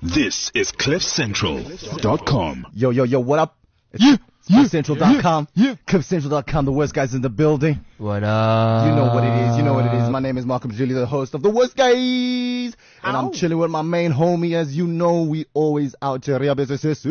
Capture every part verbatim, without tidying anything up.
This is cliff central dot com. Yo, yo, yo, what up? It's Yeah, yeah, cliff central dot com. yeah, yeah. cliff central dot com, the worst guys in the building. What up? You know what it is, you know what it is. My name is Malcolm Julie, the host of The Worst Guys. And I'm chilling with my main homie. As you know, we always out here. Yeah,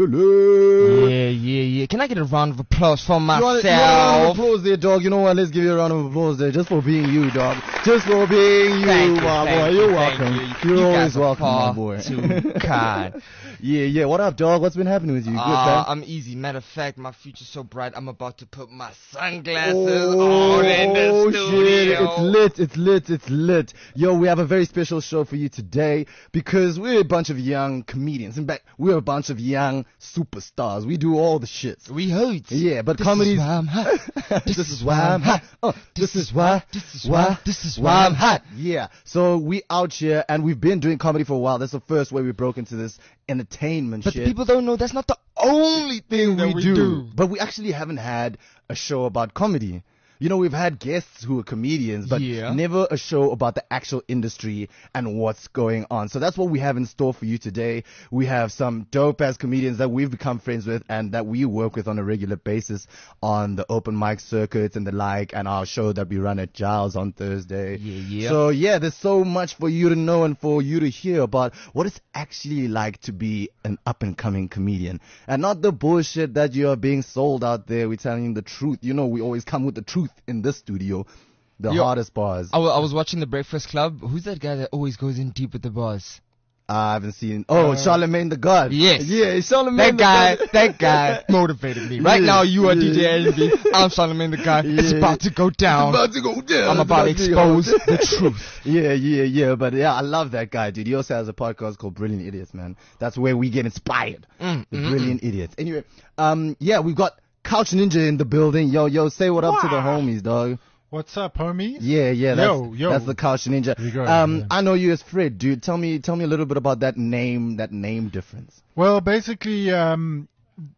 yeah, yeah. Can I get a round of applause for You want, you want a round of myself? applause there, dog? You know what? Let's give you a round of applause there, just for being you, dog. Just for being you, Thank you, my thank boy. you, You're thank welcome. you. You're You always guys are welcome, my far boy. too kind. Yeah, yeah. What up, dog? What's been happening with you? Good, Uh, man? I'm easy. Matter of fact, my future's so bright, I'm about to put my sunglasses on in the Oh studio. shit, it's lit, it's lit, it's lit. Yo, we have a very special show for you today because we're a bunch of young comedians. In fact, we're a bunch of young superstars. We do all the shits. We hoot. Yeah, but This comedy's... is why I'm hot. This is why I'm hot. Oh, this is why, This is why. This is why why I'm hot. Yeah, so we out here and we've been doing comedy for a while. That's the first way we broke into this entertainment But shit. people don't know that's not the only thing that we, we do. do. But we actually haven't had a show about comedy. You know, we've had guests who are comedians, but Yeah. never a show about the actual industry and what's going on. So that's what we have in store for you today. We have some dope-ass comedians that we've become friends with and that we work with on a regular basis on the open mic circuits and the like, and our show that we run at Giles on Thursday. Yeah, yeah. So yeah, there's so much for you to know and for you to hear about what it's actually like to be an up-and-coming comedian. And not the bullshit that you are being sold out there. We're telling you the truth. You know, we always come with the truth in this studio. The Yo, hardest bars. I, w- I was watching The Breakfast Club. Who's that guy that always goes in deep with the bars? I haven't seen... Oh, Uh, Charlemagne the God. Yes. Yeah, Charlemagne That guy, the God. that guy motivated me. Right Yeah, now, you are yeah. D J Envy. I'm Charlemagne the guy. It's Yeah. about to go down. It's about to go down. I'm It's about to to go expose down. the truth. Yeah, yeah, yeah. But yeah, I love that guy, dude. He also has a podcast called Brilliant Idiots, man. That's where we get inspired. Mm, the mm, Brilliant Idiots. Anyway, um, yeah, we've got Couch Ninja in the building. Yo, yo, say what up to the homies, dog. What's up, homies? Yeah, yeah, that's, Yo, yo. that's the Couch Ninja. There you go, um, yeah. I know you as Fred, dude. Tell me, tell me a little bit about that name, that name difference. Well, basically, um,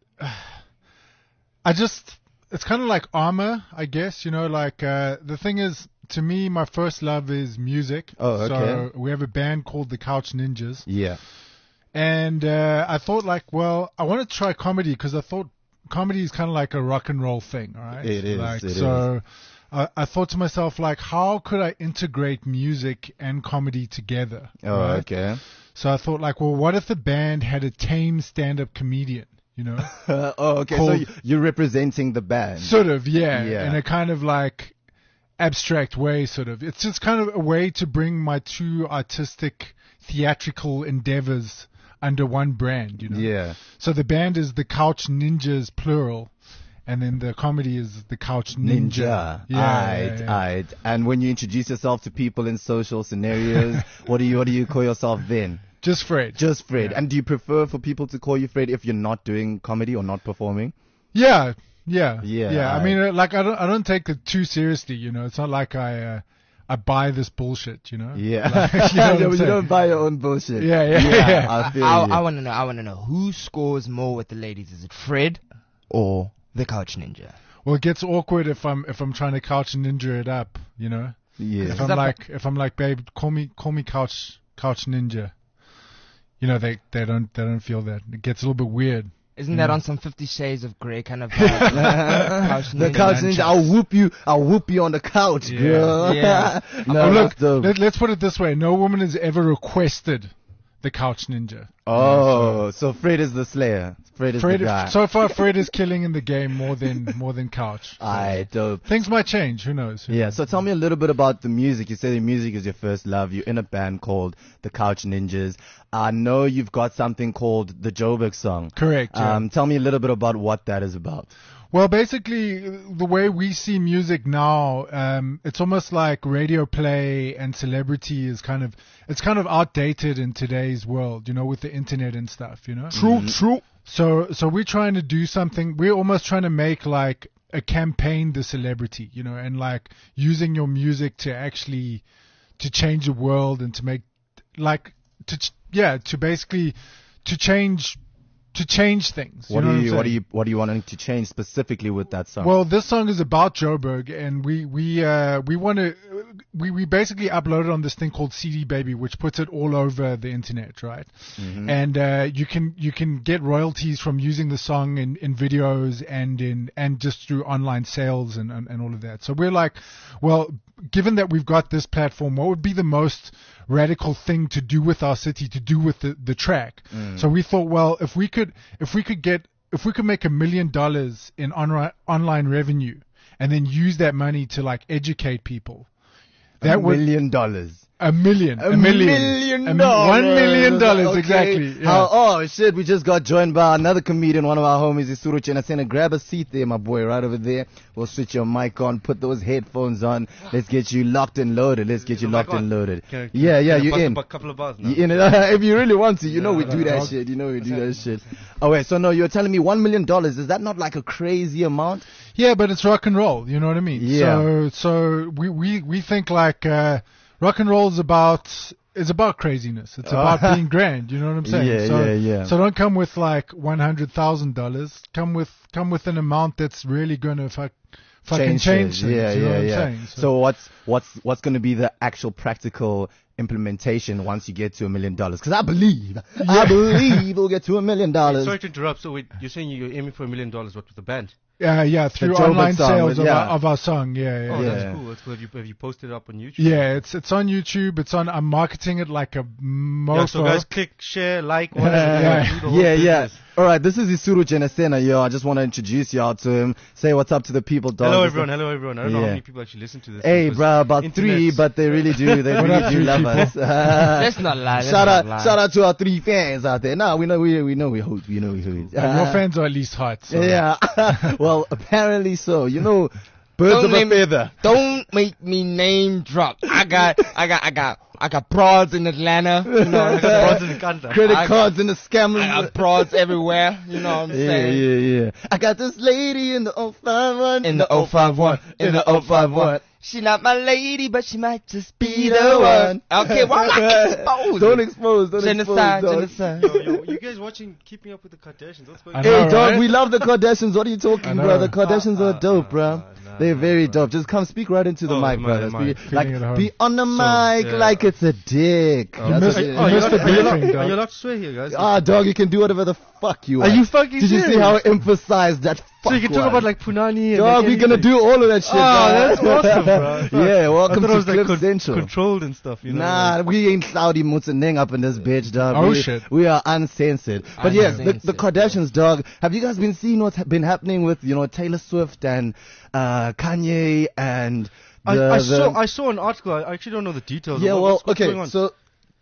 I just, it's kind of like armor, I guess, you know, like, uh, the thing is, to me, my first love is music. Oh, okay. So we have a band called the Couch Ninjas. Yeah. And, uh, I thought like, well, I want to try comedy because I thought comedy is kind of like a rock and roll thing, all right? It is, Like, it so I, I thought to myself, like, how could I integrate music and comedy together? Oh, right? okay. So I thought, like, well, what if the band had a tame stand-up comedian, you know? oh, okay. So Called- you- you're representing the band. Sort of, yeah, Yeah. in a kind of like abstract way, sort of. It's just kind of a way to bring my two artistic, theatrical endeavors under one brand, you know? Yeah. So the band is the Couch Ninjas, plural, and then the comedy is the Couch Ninja. Ninja. Yeah, Aight, yeah, yeah. aight. And when you introduce yourself to people in social scenarios, what do you what do you call yourself then? Just Fred. Just Fred. Yeah. And do you prefer for people to call you Fred if you're not doing comedy or not performing? Yeah, yeah, Yeah, yeah. I I- mean, uh, like, I don't, I don't take it too seriously, you know. It's not like I, uh, I buy this bullshit, you know. Yeah. Like, you know what Yeah, I'm but you saying? don't buy your own bullshit. Yeah, yeah, yeah. I feel I, you. I want to know. I want to know who scores more with the ladies. Is it Fred or the Couch Ninja? Well, it gets awkward if I'm, if I'm trying to couch ninja it up, you know. yeah. If I'm that- like, if I'm like, babe, call me, call me couch, couch ninja. You know, they, they don't, they don't feel that. It gets a little bit weird. Isn't that on some Fifty Shades of Grey kind of vibe? Couch The Ninja. couch ninja, I'll whoop you, I'll whoop you on the couch, Yeah. girl. Yeah. no, Oh, look, that's dope. let, let's put it this way: no woman has ever requested the couch ninja. Oh, so Fred is the slayer. Fred is Fred, the guy. so far, Fred is killing in the game more than more than couch. So Aight, dope. things might change. Who knows? Who Yeah, knows? so tell me a little bit about the music. You say the music is your first love. You're in a band called the Couch Ninjas. I know you've got something called the Joburg song. Correct. Yeah. Um, tell me a little bit about what that is about. Well, basically, the way we see music now, um, it's almost like radio play and celebrity is kind of, it's kind of outdated in today's world, you know, with the internet and stuff, you know? True, true. So, so we're trying to do something, we're almost trying to make like a campaign the celebrity, you know, and like using your music to actually, to change the world and to make, like, to, ch- yeah, to basically, to change, to change things. What you know do what you I'm what do saying? you what do you want to change specifically with that song? Well, this song is about Joburg, and we we uh, we want to we we basically upload it on this thing called C D Baby, which puts it all over the internet, right? Mm-hmm. And uh, you can you can get royalties from using the song in, in videos and in and just through online sales and, and and all of that. So we're like, well, given that we've got this platform, what would be the most radical thing to do with our city, to do with the, the track? Mm. So we thought, well, if we could if we could get if we could make a million dollars in on, online revenue and then use that money to like educate people, that a would million dollars. a million, A a million, million a mi- dollars. one million dollars Okay. exactly. Yeah. How, oh shit, we just got joined by another comedian, one of our homies, Isuru Chenasena. Grab a seat there, my boy, right over there. We'll switch your mic on, put those headphones on. Let's get you locked and loaded. Let's get you Oh my locked and God. loaded. Can I- Yeah, yeah, can I you bust in. A couple of bars now. You in it? If you really want to, you know we no, do no, that no. shit. You know we do that shit. Oh wait, so no, you're telling me one million dollars? Is that not like a crazy amount? Yeah, but it's rock and roll. You know what I mean? Yeah. So so we we we think like uh, rock and roll is about is about craziness. It's about being grand. You know what I'm saying? Yeah, so, yeah, yeah. So don't come with like one hundred thousand dollars. Come with come with an amount that's really gonna fuck, fucking change, it. things. Yeah, you know yeah, what I'm yeah. saying? So, what's what's what's going to be the actual practical implementation once you get to a million dollars? Because I believe, I believe we'll get to a million dollars. Sorry to interrupt. So wait, you're saying you're aiming for a million dollars? What with the band? Yeah, yeah, through Joburg online song sales with- of, yeah. our, of our song. Yeah, yeah. Oh, Yeah. that's cool. That's cool. Have you have you posted it up on YouTube? Yeah, it's it's on YouTube. It's on. I'm marketing it like a mofo. Yeah, so guys, click, share, like, whatever. Yeah. do the whole Yeah, yeah. business. All right, this is Isuru Genesena, yo. I just want to introduce y'all to him. Say what's up to the people, dog. Hello Just everyone. a- Hello everyone. I don't know Yeah. how many people actually listen to this. Hey, because bro, about internet- three, but they really do. They What really up, do three love people? us. Let's not lie. Let's Shout not out, lie. shout out to our three fans out there. Nah, we know, we we know we hoot. We know we hoot. Uh, your fans are at least hot. So. Yeah. Well, apparently so. You know, birds Don't of a name- feather. Don't make me name drop. I got, I got, I got, I got broads in Atlanta. You know what I'm I got saying? bronze in the Kanta. Credit I got- cards and the scammers. I got broads everywhere. You know what I'm Yeah, saying? yeah, yeah. I got this lady in the oh five one. In the oh five one, in the oh five one. She not my lady, but she might just be the one. Okay, why not expose? Don't expose, don't Genocide, expose, dog. genocide. Yo, yo, you guys watching Keeping Up with the Kardashians? What's going I on? know. Hey, dog, right? we love the Kardashians. What are you talking, I know. bro? The Kardashians Uh, are dope, uh, bro. uh, nah, They're nah, very bro. dope. Just come speak right into the Oh, mic, am I- brothers. am I Be, feeling like, at home? be on the So, mic yeah. like it's a dick. Oh, That's missed what it. it- You Oh, missed you're the allowed- are you allowed- briefing, Are dog. you allowed to swear here, guys? Ah, dog, you can do whatever the fuck you Are want. you fucking Did you see serious? how I emphasized that fuck So you can talk word? about like Punani and Dog, like we're gonna anything. do all of that shit, Oh, dog. that's awesome, bro. Yeah, welcome I thought to it was like Clip con- Central. controlled and stuff, you know. Nah, we ain't Saudi Mutsaneng up in this bitch, dog. Oh, we, shit. We are uncensored. But yes, the, the Uncensored, Kardashians, dog. Have you guys been seeing what's ha- been happening with, you know, Taylor Swift and uh, Kanye and I, the, I the- saw I saw an article. I actually don't know the details. Yeah, What- well, what's, what's okay, going on? so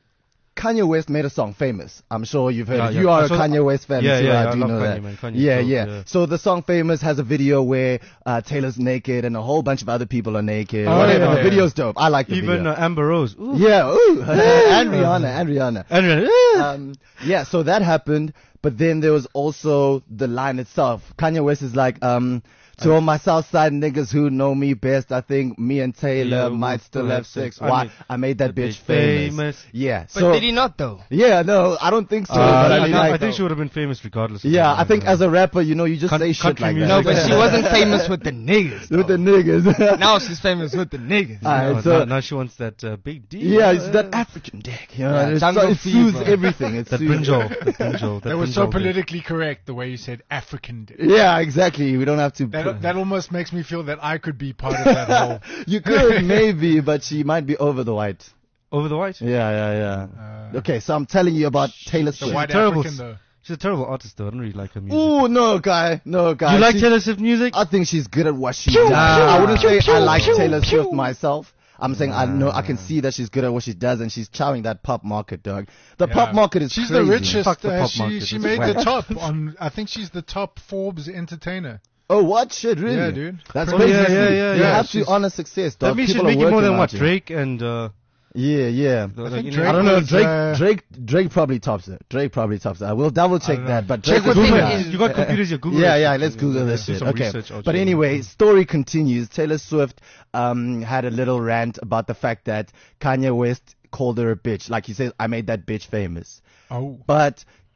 Kanye West made a song Famous. I'm sure you've heard Yeah, it. yeah. You are I a saw- Kanye West fan, Yeah, too, yeah, I yeah, I do love know Kanye, that. man. Kanye yeah, is yeah, dope, yeah. So the song Famous has a video where uh, Taylor's naked and a whole bunch of other people are naked. Oh, Whatever. yeah, The yeah. video's dope. I like the even video. uh, Amber Rose. Ooh. Yeah, ooh, and Rihanna, and Rihanna. And, uh, Um, yeah, so that happened, but then there was also the line itself. Kanye West is like, um, to all my Southside niggas who know me best, I think me and Taylor Yeah, might we'll still have sex. I Why? mean, I made that the bitch bitch famous. famous. Yeah, But so did he not though? yeah, no, I don't think so. uh, but I I, mean, think- like, I think she would have been famous regardless. of yeah, that, I think man. as a rapper, you know, you just Coun- say shit country like that. No, music. but she wasn't famous with the niggas. with the though. niggas. Now she's famous with the niggas. Alright, No, so- now, now she wants that uh, big D. yeah, it's that African dick. You know, Yeah, it's jungle so, it soothes fever. everything. It that soothes- brinjal. That brinjal. That was so brinjal bit. politically correct the way you said African. Dick. Yeah, exactly. We don't have to. That that almost makes me feel that I could be part of that whole. You could maybe, but she might be over the white. Over the white. Yeah, yeah, yeah. Uh, Okay, so I'm telling you about Taylor the Swift. white terrible African s- though. She's a terrible artist though. I don't really like her music. Ooh, no, guy, no, guy. you like She's- Taylor Swift music? I think she's good at what she does. I wouldn't say I like Taylor Swift myself. I'm saying I know I can see that she's good at what she does, and she's chowing that pop market, dog. The Yeah. pop market is She's crazy. the richest. Fuck the uh, pop she market, she it's made the whack. top on. I think she's the top Forbes entertainer. Oh, what shit, really? Yeah, dude. That's Oh, crazy. yeah, yeah, yeah, You yeah. have to She's- honor success, dog. That means she's People are making more working than what hard, Drake and uh, Yeah, yeah. like, think you Drake know, I don't know. was, Drake, uh, Drake, Drake probably tops it. Drake probably tops it. I will double check don't know. that. But Check Drake with is- Google. Yeah. You got computers, you Google. Yeah, it. yeah, let's Google Do this shit. some Okay. research, I'll But check. anyway, story continues. Taylor Swift um, had a little rant about the fact that Kanye West called her a bitch. Like he says, I made that bitch famous. Oh. But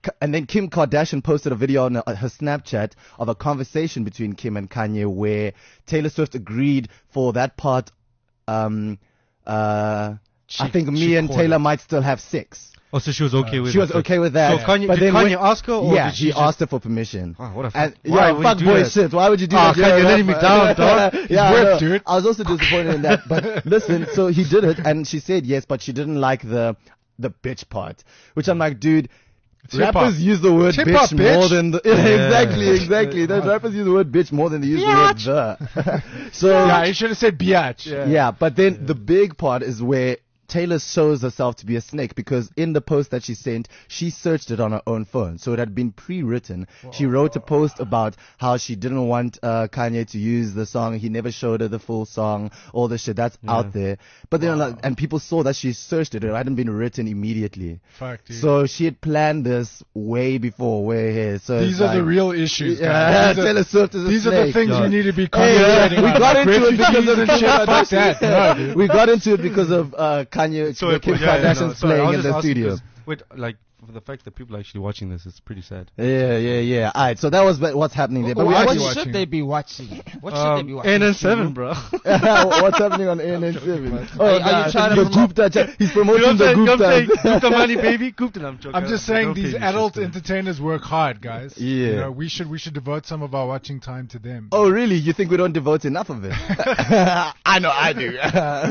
and then Kim Kardashian posted a video on uh, her Snapchat of a conversation between Kim and Kanye where Taylor Swift agreed for that part. Um, uh, She- I think me she and called Taylor it. might still have sex. Oh, so she was okay with She it. was okay with that. So Kanye, But did then Kanye when- ask her, or yeah, did she he just- asked her for permission. Wow, what a And fuck. Why yeah, would fuck you do boy that? shit. Why would you do Ah, that? Kanye, you're letting me down, dog. yeah, Whip, I know. dude. I was also disappointed in that. But listen, so he did it, and she said yes, but she didn't like the the bitch part, which I'm like, dude. hip-hop. Rappers use the word It's bitch, hip-hop, bitch. more than the, exactly, exactly. Those rappers use the word bitch more than they use the word the. so Yeah, you should have said biatch. yeah, but then the big part is where Taylor shows herself to be a snake because in the post that she sent, she searched it on her own phone. So it had been pre-written. She wrote a post about how she didn't want uh, Kanye to use the song. He never showed her the full song, all the shit that's out there. But then, like, and people saw that she searched it. It hadn't been written immediately. Fuck, dude. So she had planned this way before, way ahead. So These it's are the like- real issues, Yeah, guys. These, Taylor are, Swift is a these are the snake. things Yeah. we need to be Hey, concentrating we on. got like into it because refugees of and shit. Fuck that. No, dude. We got into it because of uh, Kanye, So the Kim yeah, yeah, Kardashian no, sorry, I playing was in just the asking studio. 'cause- Wait, like for the fact that people are actually watching this, it's pretty sad. Yeah, yeah, yeah. Alright, so that was what- what's happening there. But we What What actually, watching? should they be watching? What should they be Um, watching? N N seven, bro. what's happening on A N N seven? Oh, Are you- are you nah, trying to the promote- Gupta cha- He's You promoting know what I'm the saying? You know what I'm saying? Gupta. Gupta money, baby. Gupta, I'm joking. I'm just I saying don't these pay me adult shit, entertainers work hard, guys. Yeah. You know, we should we should devote some of our watching time to them. Oh, really? You think we don't devote enough of it? I know I do.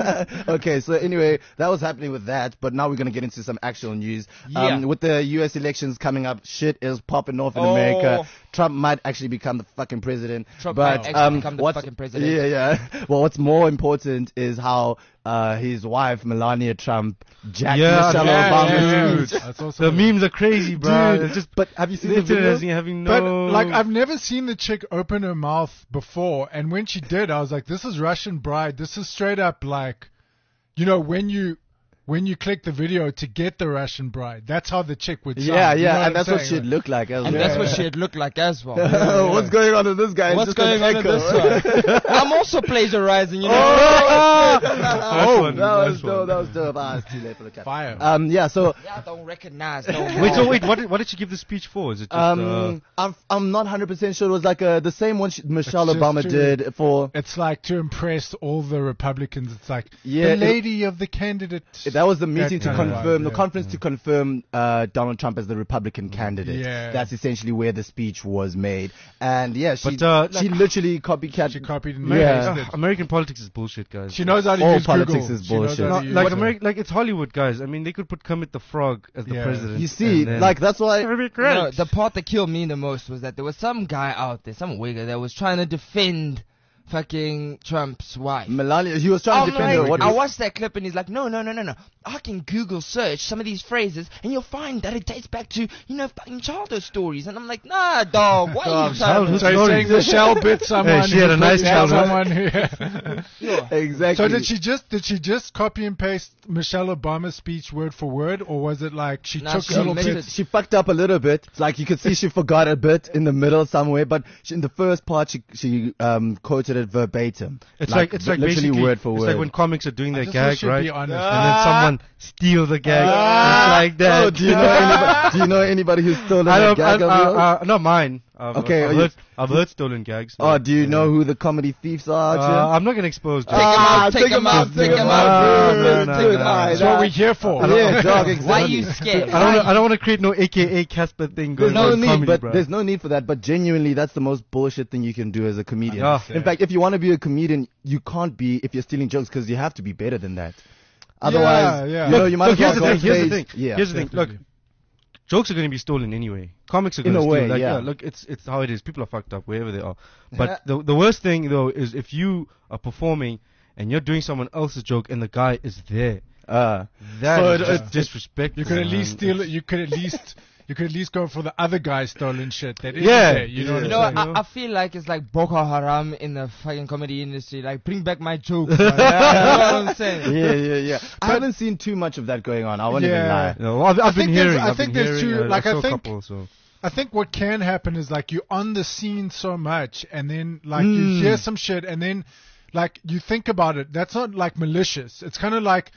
Okay, so anyway, that was happening with that, but now we're going to get into some actual news. Um, Yeah. with the U S elections coming up, shit is popping off in Oh. America. Trump might actually become the fucking president. Trump but, might actually um, become the what's- fucking president. Yeah, yeah. Well, what's more important is how uh, his wife, Melania Trump, jacked Yeah, Michelle yeah, Obama's yeah. speech. That's also The memes are crazy, bro. Dude, It's just but have you seen the the internet video? isn't having But no. like I've never seen the chick open her mouth before, and when she did, I was like, "This is Russian Bride. This is straight up like, you know, when you when you click the video to get the Russian Bride. That's how the chick would sound. Yeah, You yeah, know and I'm that's what saying? she'd look like as And well. that's what she'd look like as well. What's going on with this guy? What's It's just an going on in echo. this one? I'm also plagiarizing, you know. Oh, Nice one, that was nice dope. one. That was dope. Ah, it's too late for the cat. Fire. Um, yeah. So, Yeah, I don't recognize no more. Wait, so wait, what did, what did she give the speech for? Is it just um, I'm I'm not one hundred percent sure. It was like uh, the same one she, Michelle It's just Obama to- did for. It's like to impress all the Republicans. It's like Yeah, the it- lady of the candidate. That was the meeting to kind of confirm, vibe, the yeah. conference to confirm uh, Donald Trump as the Republican candidate. Yeah. That's essentially where the speech was made. And yeah, she But, uh, she literally copycat. She copied and American, Yeah. pasted. uh, American politics is bullshit, guys. She knows how to All use politics Google. is She knows bullshit. how No, to use like it. American, like it's Hollywood, guys. I mean, they could put Kermit the Frog as the Yeah. president. You see, and then- like that's why. That'd be You great. know, the part that killed me the most was that there was some guy out there, some wigger, that was trying to defend fucking Trump's wife. Melania, he was trying I'm to defend her. like, What I was- watched that clip and he's like, no, no, no, no, no. I can Google search some of these phrases and you'll find that it dates back to, you know, fucking childhood stories. And I'm like, nah, dog, why are you trying childhood to... So you're saying Michelle bit someone. she had who a nice bit childhood. someone who- Yeah. Exactly. So did she just did she just copy and paste Michelle Obama's speech word for word, or was it like she Nah, took she little omitted- bits? She fucked up a little bit. It's like you could see she forgot a bit in the middle somewhere, but she, in the first part she she um, quoted it verbatim. It's like, it's like literally basically word for it's word. like when comics are doing I their just gag, wish you'd right? be And honest. then someone steals the gag. Ah. It's like that. Oh, do you know anybody? Do you know anybody who's stolen I a don't, gag I, of uh, yours? uh, not mine. I've, Okay, I've are you- heard, I've heard stolen gags. Oh, do you know who the comedy thieves are? Uh, Jim? I'm not gonna expose. Take 'em Ah, out, take 'em out, take 'em out. out. Good, No, no, good. no, no. Alright, That's what we're here for. Yeah, dog, exactly. Why are you scared? I don't. Wanna, I don't want to create no A K A Casper thing There's going no on need, comedy, but bro. there's no need for that. But genuinely, that's the most bullshit thing you can do as a comedian. Yeah. In fact, if you want to be a comedian, you can't be if you're stealing jokes because you have to be better than that. Otherwise, yeah. you know, Look, you might look, as here's well the go thing. on Here's the stage. thing. Yeah. Here's the thing. Look, Definitely. jokes are going to be stolen anyway. Comics are In going to a steal. way, like, yeah. Look, it's it's how it is. People are fucked up wherever they are. But the the worst thing though is if you are performing and you're doing someone else's joke and the guy is there. Uh, That So is it- just it- disrespectful. You could at man. least steal it. You could at least you could at least go for the other guy's stolen shit. That is Yeah. there. You know what You I'm know, saying? I, I feel like it's like Boko Haram in the fucking comedy industry. Like, bring back my jokes. Man. You know what I'm saying? yeah, yeah, yeah. I haven't seen too much of that going on. I won't even Yeah. lie. No, I've, I've been think there's- hearing. I I've think been there's hearing, two- uh, like, I saw a think- couple, so. I think what can happen is like you're on the scene so much, and then like Mm. you hear some shit, and then like you think about it. That's not like malicious. It's kind of like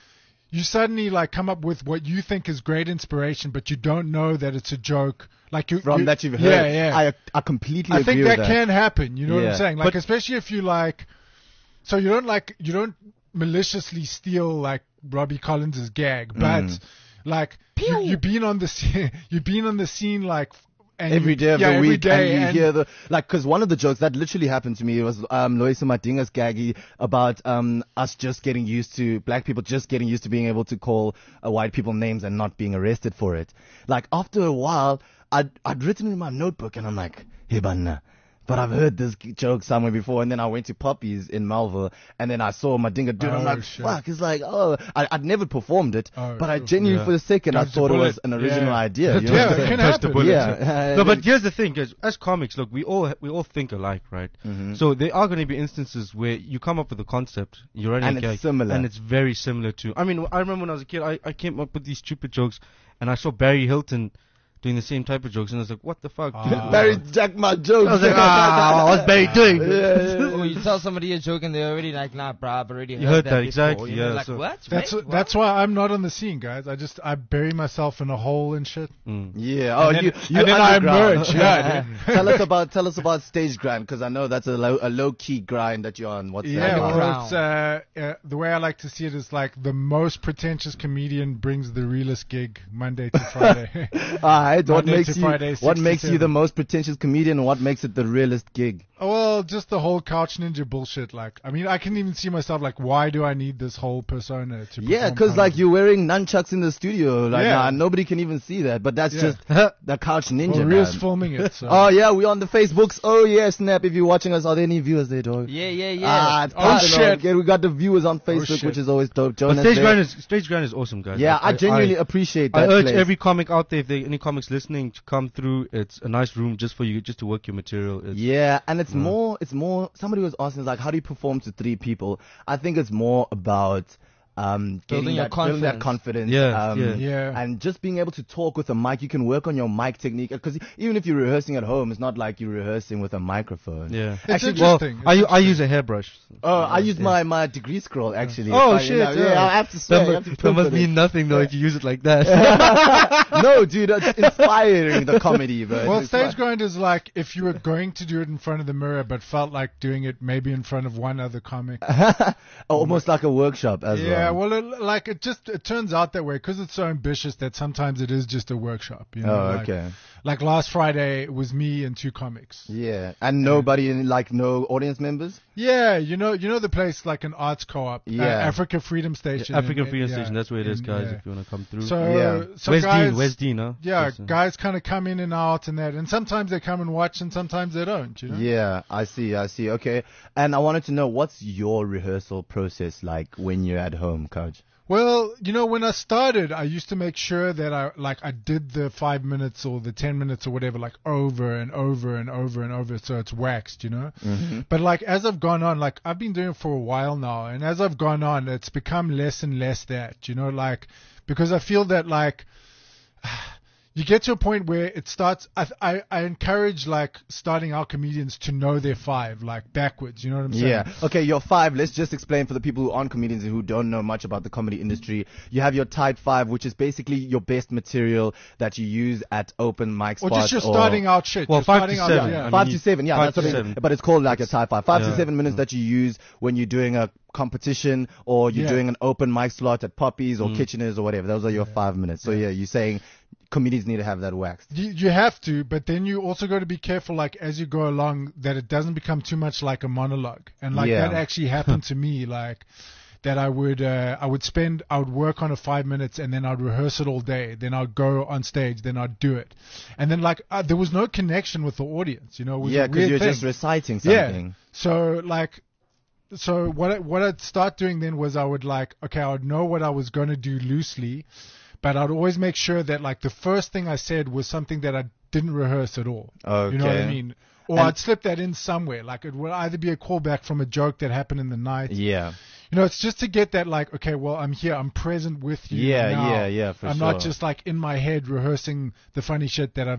you suddenly like come up with what you think is great inspiration, but you don't know that it's a joke. Like you, From you, that you've yeah, heard. yeah. I I completely I agree think with that, that. can happen. You know what Yeah. I'm saying? Like, But- especially if you like, so you don't like, you don't maliciously steal like Robbie Collins's gag, but Mm. like you, you've been on the scene, you've been on the scene like and Every you- day of yeah, the every week, day, and you and- hear the like, because one of the jokes that literally happened to me it was um Loisa Madinga's gaggy about um us just getting used to black people just getting used to being able to call uh, white people names and not being arrested for it. Like after a while, I'd I'd written in my notebook and I'm like, hey banna. But I've heard this joke somewhere before, and then I went to Poppies in Melville, and then I saw Madinga do it. I'm Oh, like, shit. fuck! It's like, oh, I, I'd never performed it, Oh, but I sure. genuinely Yeah. for a second I Dodged the thought it was bullet. an original Yeah. idea. You know Yeah, what I'm it saying? can Touch the happen. bullet. Yeah. No, but here's the thing, guys. As comics, look, we all we all think alike, right? Mhm. So there are going to be instances where you come up with a concept, you're writing And a it's gag, similar. and it's very similar to. I mean, I remember when I was a kid, I, I came up with these stupid jokes, and I saw Barry Hilton doing the same type of jokes, and I was like, what the fuck? Ah. Barry Jack my joke. I was like, ah, what's Barry doing? Oh, you tell somebody a joke and they're already like, nah, bro, I've already heard, You heard that, that, before. exactly, You know, yeah, like, so- what? That's Wait, that's what? why I'm not on the scene, guys. I just I bury myself in a hole and shit. Mm. Yeah. Oh, And then- you. you and then I underground. emerge, yeah, tell us about tell us about stage grind, because I know that's a low a low key grind that you're on. What's Yeah, that about? well, it's, uh, uh, the way I like to see it is like the most pretentious comedian brings the realest gig Monday to Friday. All right. What Monday makes to you Friday, what six to makes you seven. the most pretentious comedian, and what makes it the realest gig? Well, just the whole couch ninja bullshit. Like, I mean, I can even see myself like, why do I need this whole persona to? Yeah, perform because like comedy? you're wearing nunchucks in the studio. Like, Yeah. nah, nobody can even see that. But that's Yeah. just the couch ninja. Well, Ria's man. filming it. So. Oh yeah, we're on the Facebooks. Oh yeah, snap! If you're watching us, are there any viewers there, dog? Yeah, yeah, yeah. Ah, it's Oh, popping shit. off. Yeah, we got the viewers on Facebook, shit. which is always dope. But Jonas stage there. grind is stage grind is awesome, guys. Yeah, Like, I genuinely I, appreciate I that. urge place. every comic out there, if there any comics listening, to come through. It's a nice room just for you, just to work your material. It's, Yeah, and it's more, it's more, somebody was asking, like, how do you perform to three people? I think it's more about, um, getting Building your that, building that confidence. confidence. Yeah, um, yeah. Yeah. And just being able to talk with a mic. You can work on your mic technique, because even if you're rehearsing at home, it's not like you're rehearsing with a microphone. Yeah. It's Actually, Well, interesting. It's I, u- I interesting. use a hairbrush. Oh, I use Yeah. my, my degree scroll, actually. Oh, Funny shit, enough. yeah. Yeah, I have to swear. That, you mu- have to that prove must it. mean nothing though if you use it like that. No, dude, it's inspiring, the comedy, bro. Well, It's stage fun. grind is like if you were going to do it in front of the mirror, but felt like doing it maybe in front of one other comic. Almost like a workshop as Yeah, well. well, it, like it just it turns out that way because it's so ambitious that sometimes it is just a workshop. You know, Oh, like, okay. Like last Friday, it was me and two comics. Yeah, and nobody, in like, no audience members? Yeah, you know, you know the place like an arts co-op, uh, Yeah. Africa Freedom Station. African in- Freedom yeah, Station, that's where it is, in- guys. yeah. If you want to come through. So, Yeah. so Where's guys, Dean? Where's Dean? Huh? yeah, That's, uh, guys kind of come in and out and that, and sometimes they come and watch, and sometimes they don't. You know. Yeah, I see, I see. Okay. And I wanted to know, what's your rehearsal process like when you're at home, Coach? Well, you know, when I started, I used to make sure that I like I did the five minutes or the ten minutes or whatever, like over and over and over and over, so it's waxed, you know. Mm-hmm. But like as I've gone on, like I've been doing it for a while now, and as I've gone on, it's become less and less that, you know, like because I feel that like. You get to a point where it starts. I, I I encourage like starting out comedians to know their five like backwards. You know what I'm saying? Yeah. Okay, your five, let's just explain for the people who aren't comedians and who don't know much about the comedy industry. You have your tight five, which is basically your best material that you use at open mic Or spots. just your starting out shit. Well, You're five starting to out, seven. yeah. I mean, Five you- to seven, yeah, five that's what to it, seven. but it's called like a type five. Five to Yeah. seven minutes that you use when you're doing a competition or you're Yeah. doing an open mic slot at Poppies or Mm. Kitcheners or whatever. Those are your five minutes. So yeah, you're saying comedians need to have that waxed. You, you have to, but then you also got to be careful, like as you go along, that it doesn't become too much like a monologue. And like Yeah. that actually happened to me, like that I would uh, I would spend I would work on it five minutes and then I'd rehearse it all day. Then I'd go on stage, then I'd do it, and then like uh, there was no connection with the audience. You know, it was Yeah, a because weird you're thing. just reciting Yeah. something. So like. So what I, what I'd start doing then was I would like okay I would know what I was going to do loosely, but I'd always make sure that like the first thing I said was something that I didn't rehearse at all. Okay. You know what I mean? Or And- I'd slip that in somewhere. Like it would either be a callback from a joke that happened in the night. Yeah. You know, it's just to get that like, okay, well, I'm here, I'm present with you. Yeah, now. yeah, yeah, for I'm sure. not just like in my head rehearsing the funny shit that I've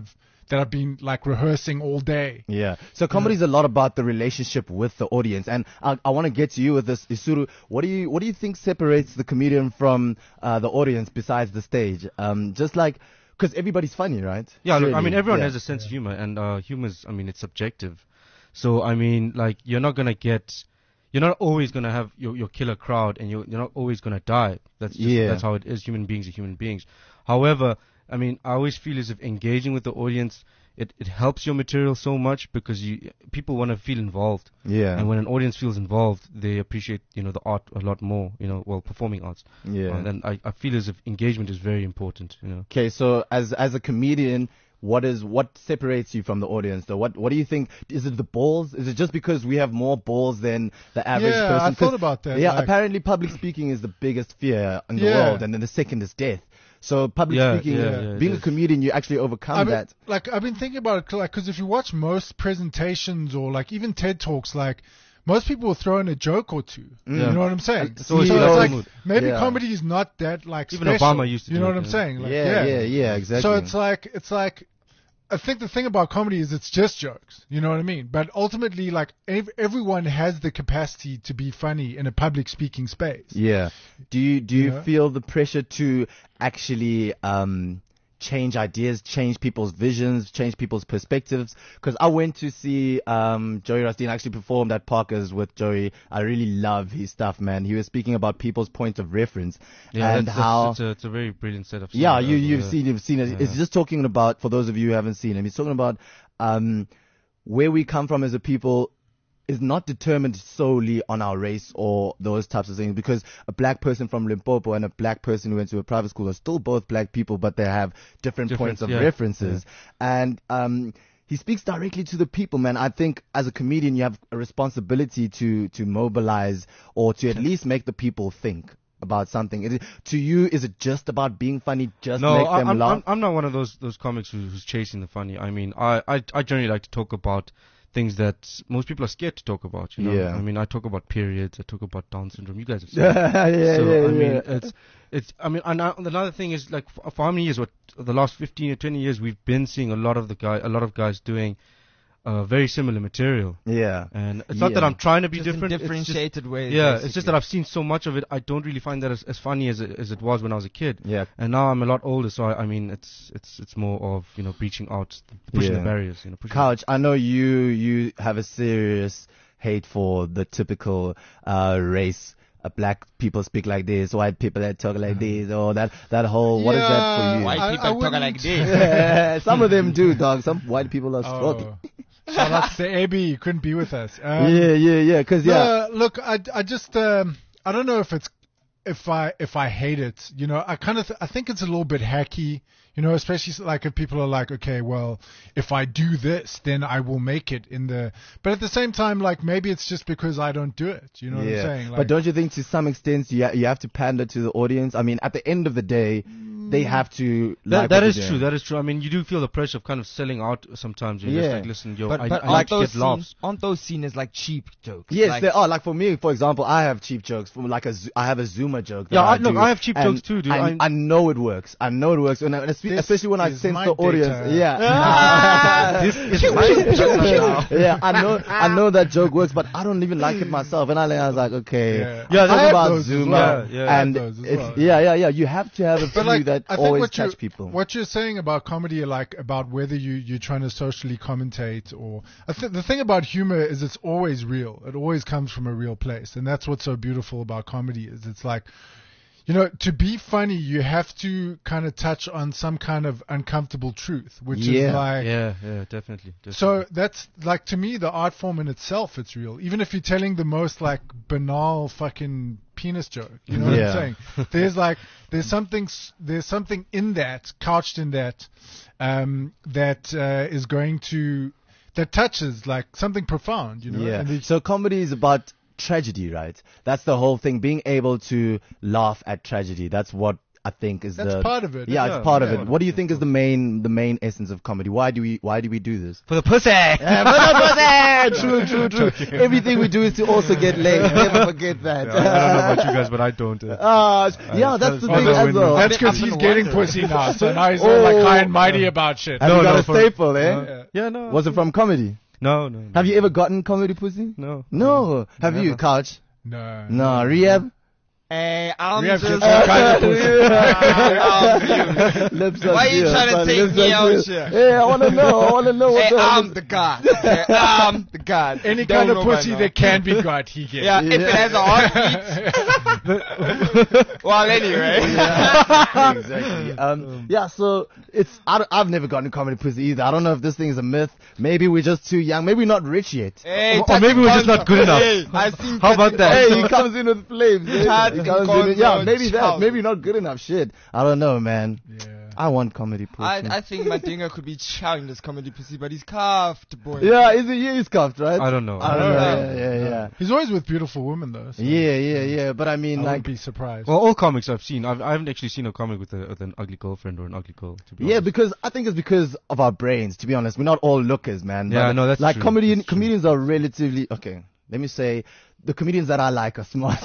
that I've been like rehearsing all day. Yeah. So comedy is a lot about the relationship with the audience, and I, I want to get to you with this, Isuru. What do you what do you think separates the comedian from uh, the audience besides the stage? Um, just like because everybody's funny, right? Yeah, look, I Really. mean, everyone Yeah. has a sense of humor, and uh, humor's, I mean, it's subjective. So, I mean, like, you're not gonna get, you're not always gonna have your, your killer crowd, and you're, you're not always gonna die. That's just, Yeah. that's how it is. Human beings are human beings. However, I mean, I always feel as if engaging with the audience, it, it helps your material so much because you people want to feel involved. Yeah. And when an audience feels involved, they appreciate, you know, the art a lot more, you know, well, performing arts. Yeah. Uh, and I, I feel as if engagement is very important, you know. Okay, so as as a comedian, what is what separates you from the audience? Though, what what do you think? Is it the balls? Is it just because we have more balls than the average Yeah, person? I thought 'Cause, about that, Yeah, like- apparently public speaking is the biggest fear in the Yeah. world, and then the second is death. So public Yeah, speaking, yeah, yeah, it being a is. comedian, you actually overcome I mean, that. like I've been thinking about it, like, because if you watch most presentations or like even TED talks, like most people will throw in a joke or two. Mm. You know what I'm saying? It's So always it's about like the mood. maybe Yeah. comedy is not that like Even special. Obama used to You do know it, what I'm yeah. saying? Like, yeah, yeah, yeah, exactly. So it's like it's like I think the thing about comedy is it's just jokes. You know what I mean? But ultimately, like ev- everyone has the capacity to be funny in a public speaking space. Yeah. Do you do you Yeah. feel the pressure to actually um change ideas, change people's visions, change people's perspectives? Because I went to see um Joey Rastin actually performed at Parker's with Joey. I really love his stuff, man. He was speaking about people's point of reference Yeah, and that's, how. that's, it's, a, it's a very brilliant set of Yeah, stuff. you you've Yeah. seen you've seen it. It's Yeah. just talking about, for those of you who haven't seen him, he's talking about um where we come from as a people is not determined solely on our race or those types of things, because a black person from Limpopo and a black person who went to a private school are still both black people, but they have different, Different, points of yeah, references. And um he speaks directly to the people, man. I think as a comedian you have a responsibility to to mobilize or to at least make the people think about something. Is it, to you, is it just about being funny, just No, make I, them I'm, laugh? I'm I'm not one of those those comics who, who's chasing the funny. I mean, I, I I generally like to talk about things that most people are scared to talk about. You know, Yeah. I mean, I talk about periods. I talk about Down syndrome. You guys have seen. yeah, it. yeah, so yeah, I mean, yeah. it's it's. I mean, and I, another thing is like for, for how many years? What the last fifteen or twenty years we've been seeing a lot of the guy, a lot of guys doing uh, very similar material. Yeah. And it's not that Yeah. I'm trying to be Just in different. It's just, differentiated ways. yeah, it's basically. just that I've seen so much of it. I don't really find that as, as funny as it, as it was when I was a kid. Yeah. And now I'm a lot older, so I, I mean, it's it's it's more of, you know, breaching out, pushing Yeah. the barriers, you know. Pushing Couch, I know you you have a serious hate for the typical uh race. Uh, black people speak like this, white people that talk like this, or that that whole. What is that for you? White I- people I talk like wouldn't- this. Some of them do, dog. Some white people are struggling. Oh. Shout out to A B, you couldn't be with us. Um, yeah, yeah, yeah. Because yeah, No, look, I, I just um, I don't know if it's if I if I hate it. You know, I kind of th- I think it's a little bit hacky. You know, especially s- like if people are like, okay, well, if I do this, then I will make it in the. But at the same time, like maybe it's just because I don't do it. You know what I'm saying? Like, but don't you think to some extent you ha- you have to pander to the audience? I mean, at the end of the day, they have to. That, like that what is you're true. doing. That is true. I mean, you do feel the pressure of kind of selling out sometimes. You're Yeah. just like, listen, yo, But, I, but I aren't, like to those get laughs. seen, aren't those seen as like cheap jokes? Yes, like, they are. Like for me, for example, I have cheap jokes. From like a, Zo- I have a Zoomer joke. That Yeah, I I- look, do, I have cheap and jokes too, dude. I, I- I know it works. I know it works, and I- This especially when I is sense my the audience. data. Yeah, This is my- yeah. I know, I know that joke works, but I don't even like it myself. And I, I was like, okay, Yeah. yeah, I talk have about those as Zoomer, well. Yeah, yeah, I and have those as it's well. yeah, yeah, yeah. You have to have a few But like, that I think always what you touch people. what you're saying about comedy, like about whether you you're trying to socially commentate or I think the thing about humor is it's always real. It always comes from a real place, and that's what's so beautiful about comedy. Is it's like, you know, to be funny, you have to kind of touch on some kind of uncomfortable truth, which Yeah. is like. Yeah, yeah, definitely. definitely. So that's like to me the art form in itself. It's real, even if you're telling the most like banal fucking penis joke. You know Yeah. what I'm saying? There's like there's something s- there's something in that couched in that um, that uh, is going to that touches like something profound. You know? Yeah. And the- So comedy is about tragedy, right? That's the whole thing. Being able to laugh at tragedy. That's what I think is That's the part of it. Yeah, Yeah, it's part of yeah. it. What do you think is the main the main essence of comedy? Why do we why do we do this? For the pussy. Yeah, but that was it. True, true, true. Everything we do is to also get laid. Never forget that. Yeah, I, I don't know about you guys, but I don't. Uh, Uh, yeah, that's the that's thing another as win-win. well. That's because I've he's been getting wondering. pussy now, so now he's all like Oh. high and mighty about shit. Have No, you got no, a for- staple, eh? Yeah. yeah, no. Was it from comedy? No, no. no. Have you ever gotten comedy pussy? No. No. Have you, Never. Couch? No. No. Rehab? Hey, I'm We have just. different kinds of pussy. Lips Why are you sealed, trying to son. take Lips me are out sealed. here? Hey, I want to know. I want to know what Hey, the I'm the god. Okay, I'm the god. Any Don't kind of know by pussy now. that can be got, he gets. Yeah, if it has a heartbeat. Well, anyway. Yeah, exactly. Um, yeah, so it's I don't, I've never gotten comedy pussy either. I don't know if this thing is a myth. Maybe we're just too young. Maybe we're not rich yet. Hey, Or- or maybe we're just not good enough. Hey, I seen How about that? Hey, he comes in with flames. eh? Tat He and comes in with- yeah, Gonzo maybe that. Child. Maybe not good enough. Shit, I don't know, man. Yeah. I want comedy pussy. I, I think my dinger could be chowing this comedy pussy, but he's cuffed, boy. yeah, is it? Yeah, he's cuffed, right? I don't know. I don't know. know. Yeah, yeah, yeah. He's always with beautiful women, though. So Yeah, yeah, yeah. But I I mean, wouldn't like, be surprised. Well, all comics I've seen, I've, I haven't actually seen a comic with, a, with an ugly girlfriend or an ugly girl. To be yeah, honest. because I think it's because of our brains. To be honest, we're not all lookers, man. Yeah, But, no, that's like true. comedian That's true. comedians are relatively okay. Let me say. The comedians that I like are smart.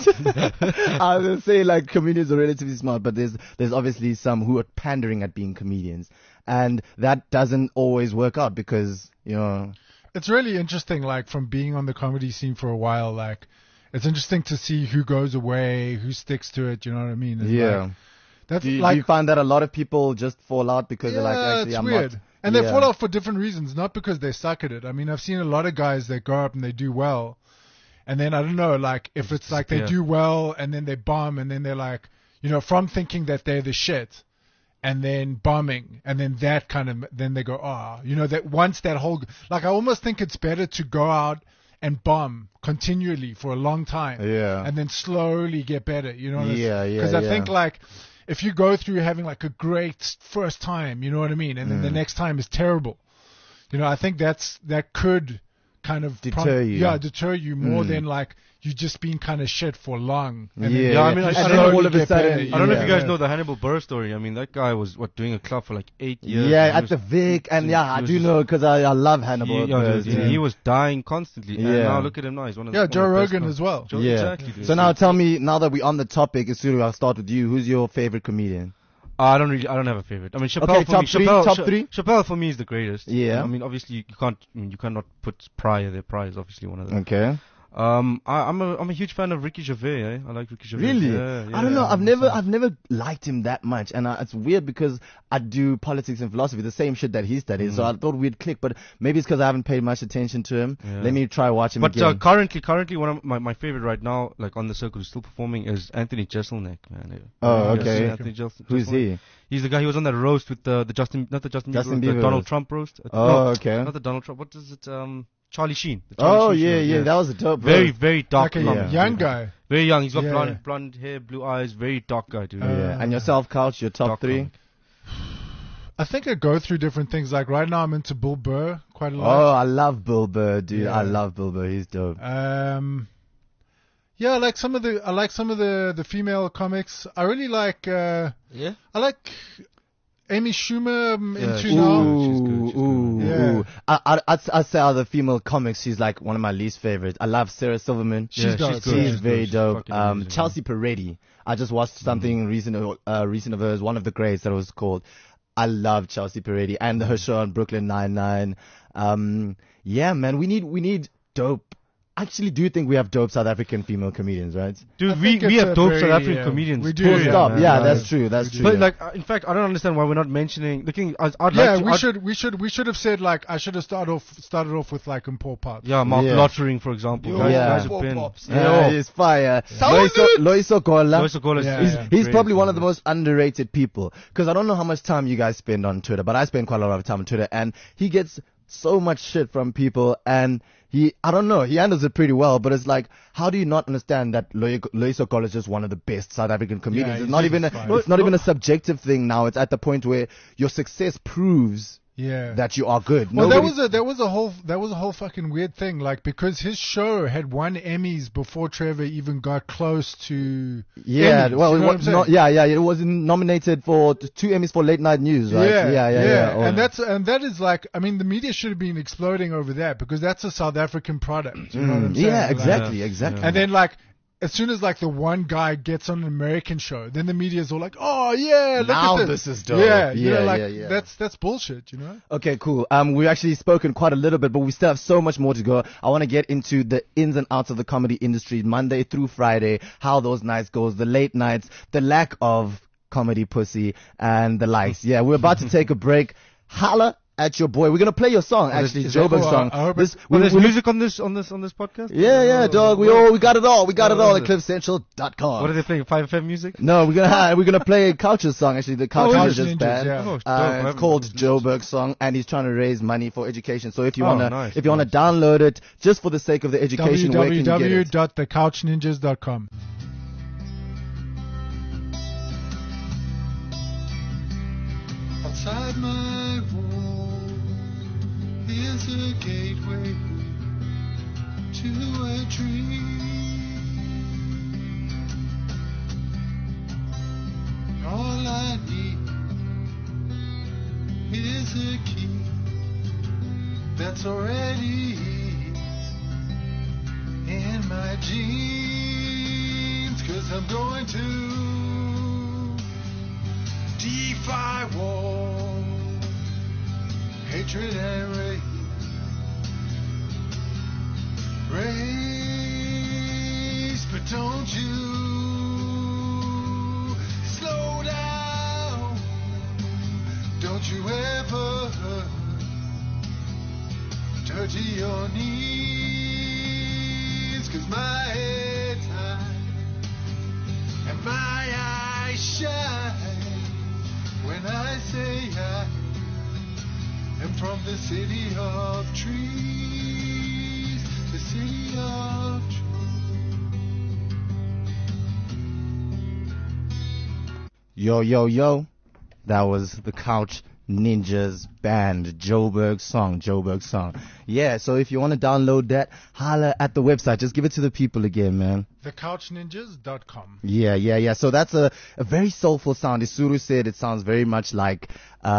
I will say like comedians are relatively smart, but there's there's obviously some who are pandering at being comedians, and that doesn't always work out because you know. It's really interesting, like, from being on the comedy scene for a while, like, it's interesting to see who goes away, who sticks to it, you know what I mean? It's Yeah. like- that's Do you, like, do you find that a lot of people just fall out because yeah, they're like, actually, it's I'm weird. not. And yeah. they fall out for different reasons, not because they suck at it. I mean, I've seen a lot of guys that go up and they do well, and then I don't know, like, if it's like they disappear. do well and then they bomb, and then they're like, you know, from thinking that they're the shit, and then bombing, and then that kind of, then they go, ah, you know, that once that whole, like, I almost think it's better to go out and bomb continually for a long time, Yeah. and then slowly get better, you know what Yeah, yeah, Because I yeah. think, like, if you go through having like a great first time, you know what I mean, and then the Mm. next time is terrible, you know, I think that's that could kind of Deter you. yeah, deter you more Mm. than like you just being kind of shit for long. And Yeah, then Yeah, I mean, I- you I and don't then know all of a get sudden, better, I don't know if you Yeah. guys know the Hannibal Burr story. I mean, that guy was what doing a club for like eight years. Yeah, He at was- the Vic, and he yeah, I was do just- know because I, I love Hannibal. He, yeah, Buress, dude, yeah. he was dying constantly. And Yeah. now look at him now. He's one of the Yeah, one Joe of the best Rogan now. as well. Joe, Yeah. Exactly, dude. So now tell me, now that we're on the topic, Isuru, I'll start with you. Who's your favorite comedian? Uh, I don't really, I don't have a favorite. I mean, Chappelle Okay, for top me, three, Chappelle, top Cha- three? Chappelle for me is the greatest. Yeah. I mean, obviously you can't, I mean, you cannot put Pryor there. Pryor is obviously one of them. Okay. Um, I, I'm a, I'm a huge fan of Ricky Gervais. Eh? I like Ricky Gervais. Really? Yeah, yeah. I don't know. I've never, I've never liked him that much, and uh, it's weird because I do politics and philosophy, the same shit that he studies. So I thought we'd click, but maybe it's because I haven't paid much attention to him. Yeah. Let me try watch him But again. uh, currently, currently, one of my, my favorite right now, like on the circle, who's still performing, is Anthony Jeselnik, man. Oh, Yes, okay. Anthony Jes- Who's Jeselnik. he? He's the guy. He was on that roast with the the Justin, not the Justin, Justin Bieber, the Bieber Donald roast. Trump roast. Uh, Oh, no, okay. Not the Donald Trump. What is it? Um, Charlie Sheen. the Charlie Oh Sheen yeah, show, yeah, that was a dope. very, roast. very dark. Like a comic. young guy. Very young. He's got Yeah. blonde, blonde hair, blue eyes. Very dark guy, dude. Uh, Yeah. And yourself, Couch, your top Dark three. comic. I think I go through different things. Like right now, I'm into Bill Burr quite a Oh, lot. I love Bill Burr, dude. Yeah. I love Bill Burr. He's dope. Um, yeah, I like some of the I like some of the the female comics. I really like uh, Yeah? I like Amy Schumer. I'm Yeah, into she's now. good. She's good, Ooh, she's good. ooh, Yeah. ooh. I, I, I'd, I'd say out of the female comics, she's like one of my least favorites. I love Sarah Silverman. She's Yeah, dope. she's She's good. Yeah. She's very good. She's dope. fucking Um, amazing, Chelsea Peretti. I just watched something recent, uh, recent of hers, one of the greats that was called. I love Chelsea Peretti and her show on Brooklyn Nine-Nine. Um, yeah, man, we need, we need dope. I actually do think we have dope South African female comedians, right? Dude, I we, think we it's have a dope very, South African yeah, comedians. we do, Full period, stop. man. Yeah, man. that's true. That's We true. do. But like, uh, in fact, I don't understand why we're not mentioning. Looking, I'd, I'd Yeah, like to. we I'd- should we should we should have said like I should have started off started off with like in Paul Potts. Yeah, Mark Yeah. Lottering, for example. Yo, Guys, Yeah. guys have Pop been. Pops. yeah, he's fire. Salute! Loiso, Loiso Kola. Lois Okola is- Yeah, He's, yeah. he's great, probably one man. of the most underrated people because I don't know how much time you guys spend on Twitter, but I spend quite a lot of time on Twitter, and he gets so much shit from people, and he, I don't know, he handles it pretty well, but it's like, how do you not understand that Loiso Kola is just one of the best South African comedians? Yeah, it's he's not just even, a, fine. it's not even a subjective thing now. It's at the point where your success proves Yeah. that you are good. Well, that Nobody- was a that was a whole that was a whole fucking weird thing. Like, because his show had won Emmys before Trevor even got close to. yeah, Emmys, well, you it know wa- what I'm no- saying? yeah, yeah, it was nominated for t- two Emmys for late night news, right? Yeah, yeah, yeah. yeah. Oh, and that's and that is like, I mean, the media should have been exploding over that, because that's a South African product. You know what I'm Mm, saying? yeah, Like, exactly, Yeah. exactly. and then like, as soon as like the one guy gets on an American show, then the media's all like, "Oh yeah, look Now at this. this is dope. Yeah, you Yeah, know, like yeah, yeah. that's that's bullshit, you know. Okay, cool. Um, we've actually spoken quite a little bit, but we still have so much more to go. I want to get into the ins and outs of the comedy industry, Monday through Friday, how those nights goes, the late nights, the lack of comedy pussy, and the likes. Yeah, we're about to take a break. Holla at your boy. We're gonna play your song, actually, is Joburg's that- song. I hope This, Well, we, there's we- music on this on this on this podcast. yeah, yeah, dog. We all we got it all. We got Oh, it all what at is cliff central dot com. What are they playing? Five F M music? No, we're gonna we're gonna play Culture's song, actually, the Couch Couch Ninjas Ninjas, band. yeah. Oh, dope. I Uh, it's haven't called listened Joe to this. Berg's song, and he's trying to raise money for education. So if you Oh, wanna nice, if you wanna nice. download it just for the sake of the education, where can you get w w w it? dot the couch ninjas dot com. Outside my wall is a gateway to a dream. All I need is a key that's already in my jeans. 'Cause I'm going to defy war, hatred and race. Race, but don't you slow down. Don't you ever dirty your knees. 'Cause my head's high and my eyes shine when I say I am from the city of trees, the city of trees. Yo, yo, yo. That was the Couch Ninjas band, Joburg song, Joburg song. Yeah, so if you want to download that, holla at the website. Just give it to the people again, man. the couch ninjas dot com. Yeah, yeah, yeah. So that's a, a very soulful sound. Isuru said it sounds very much like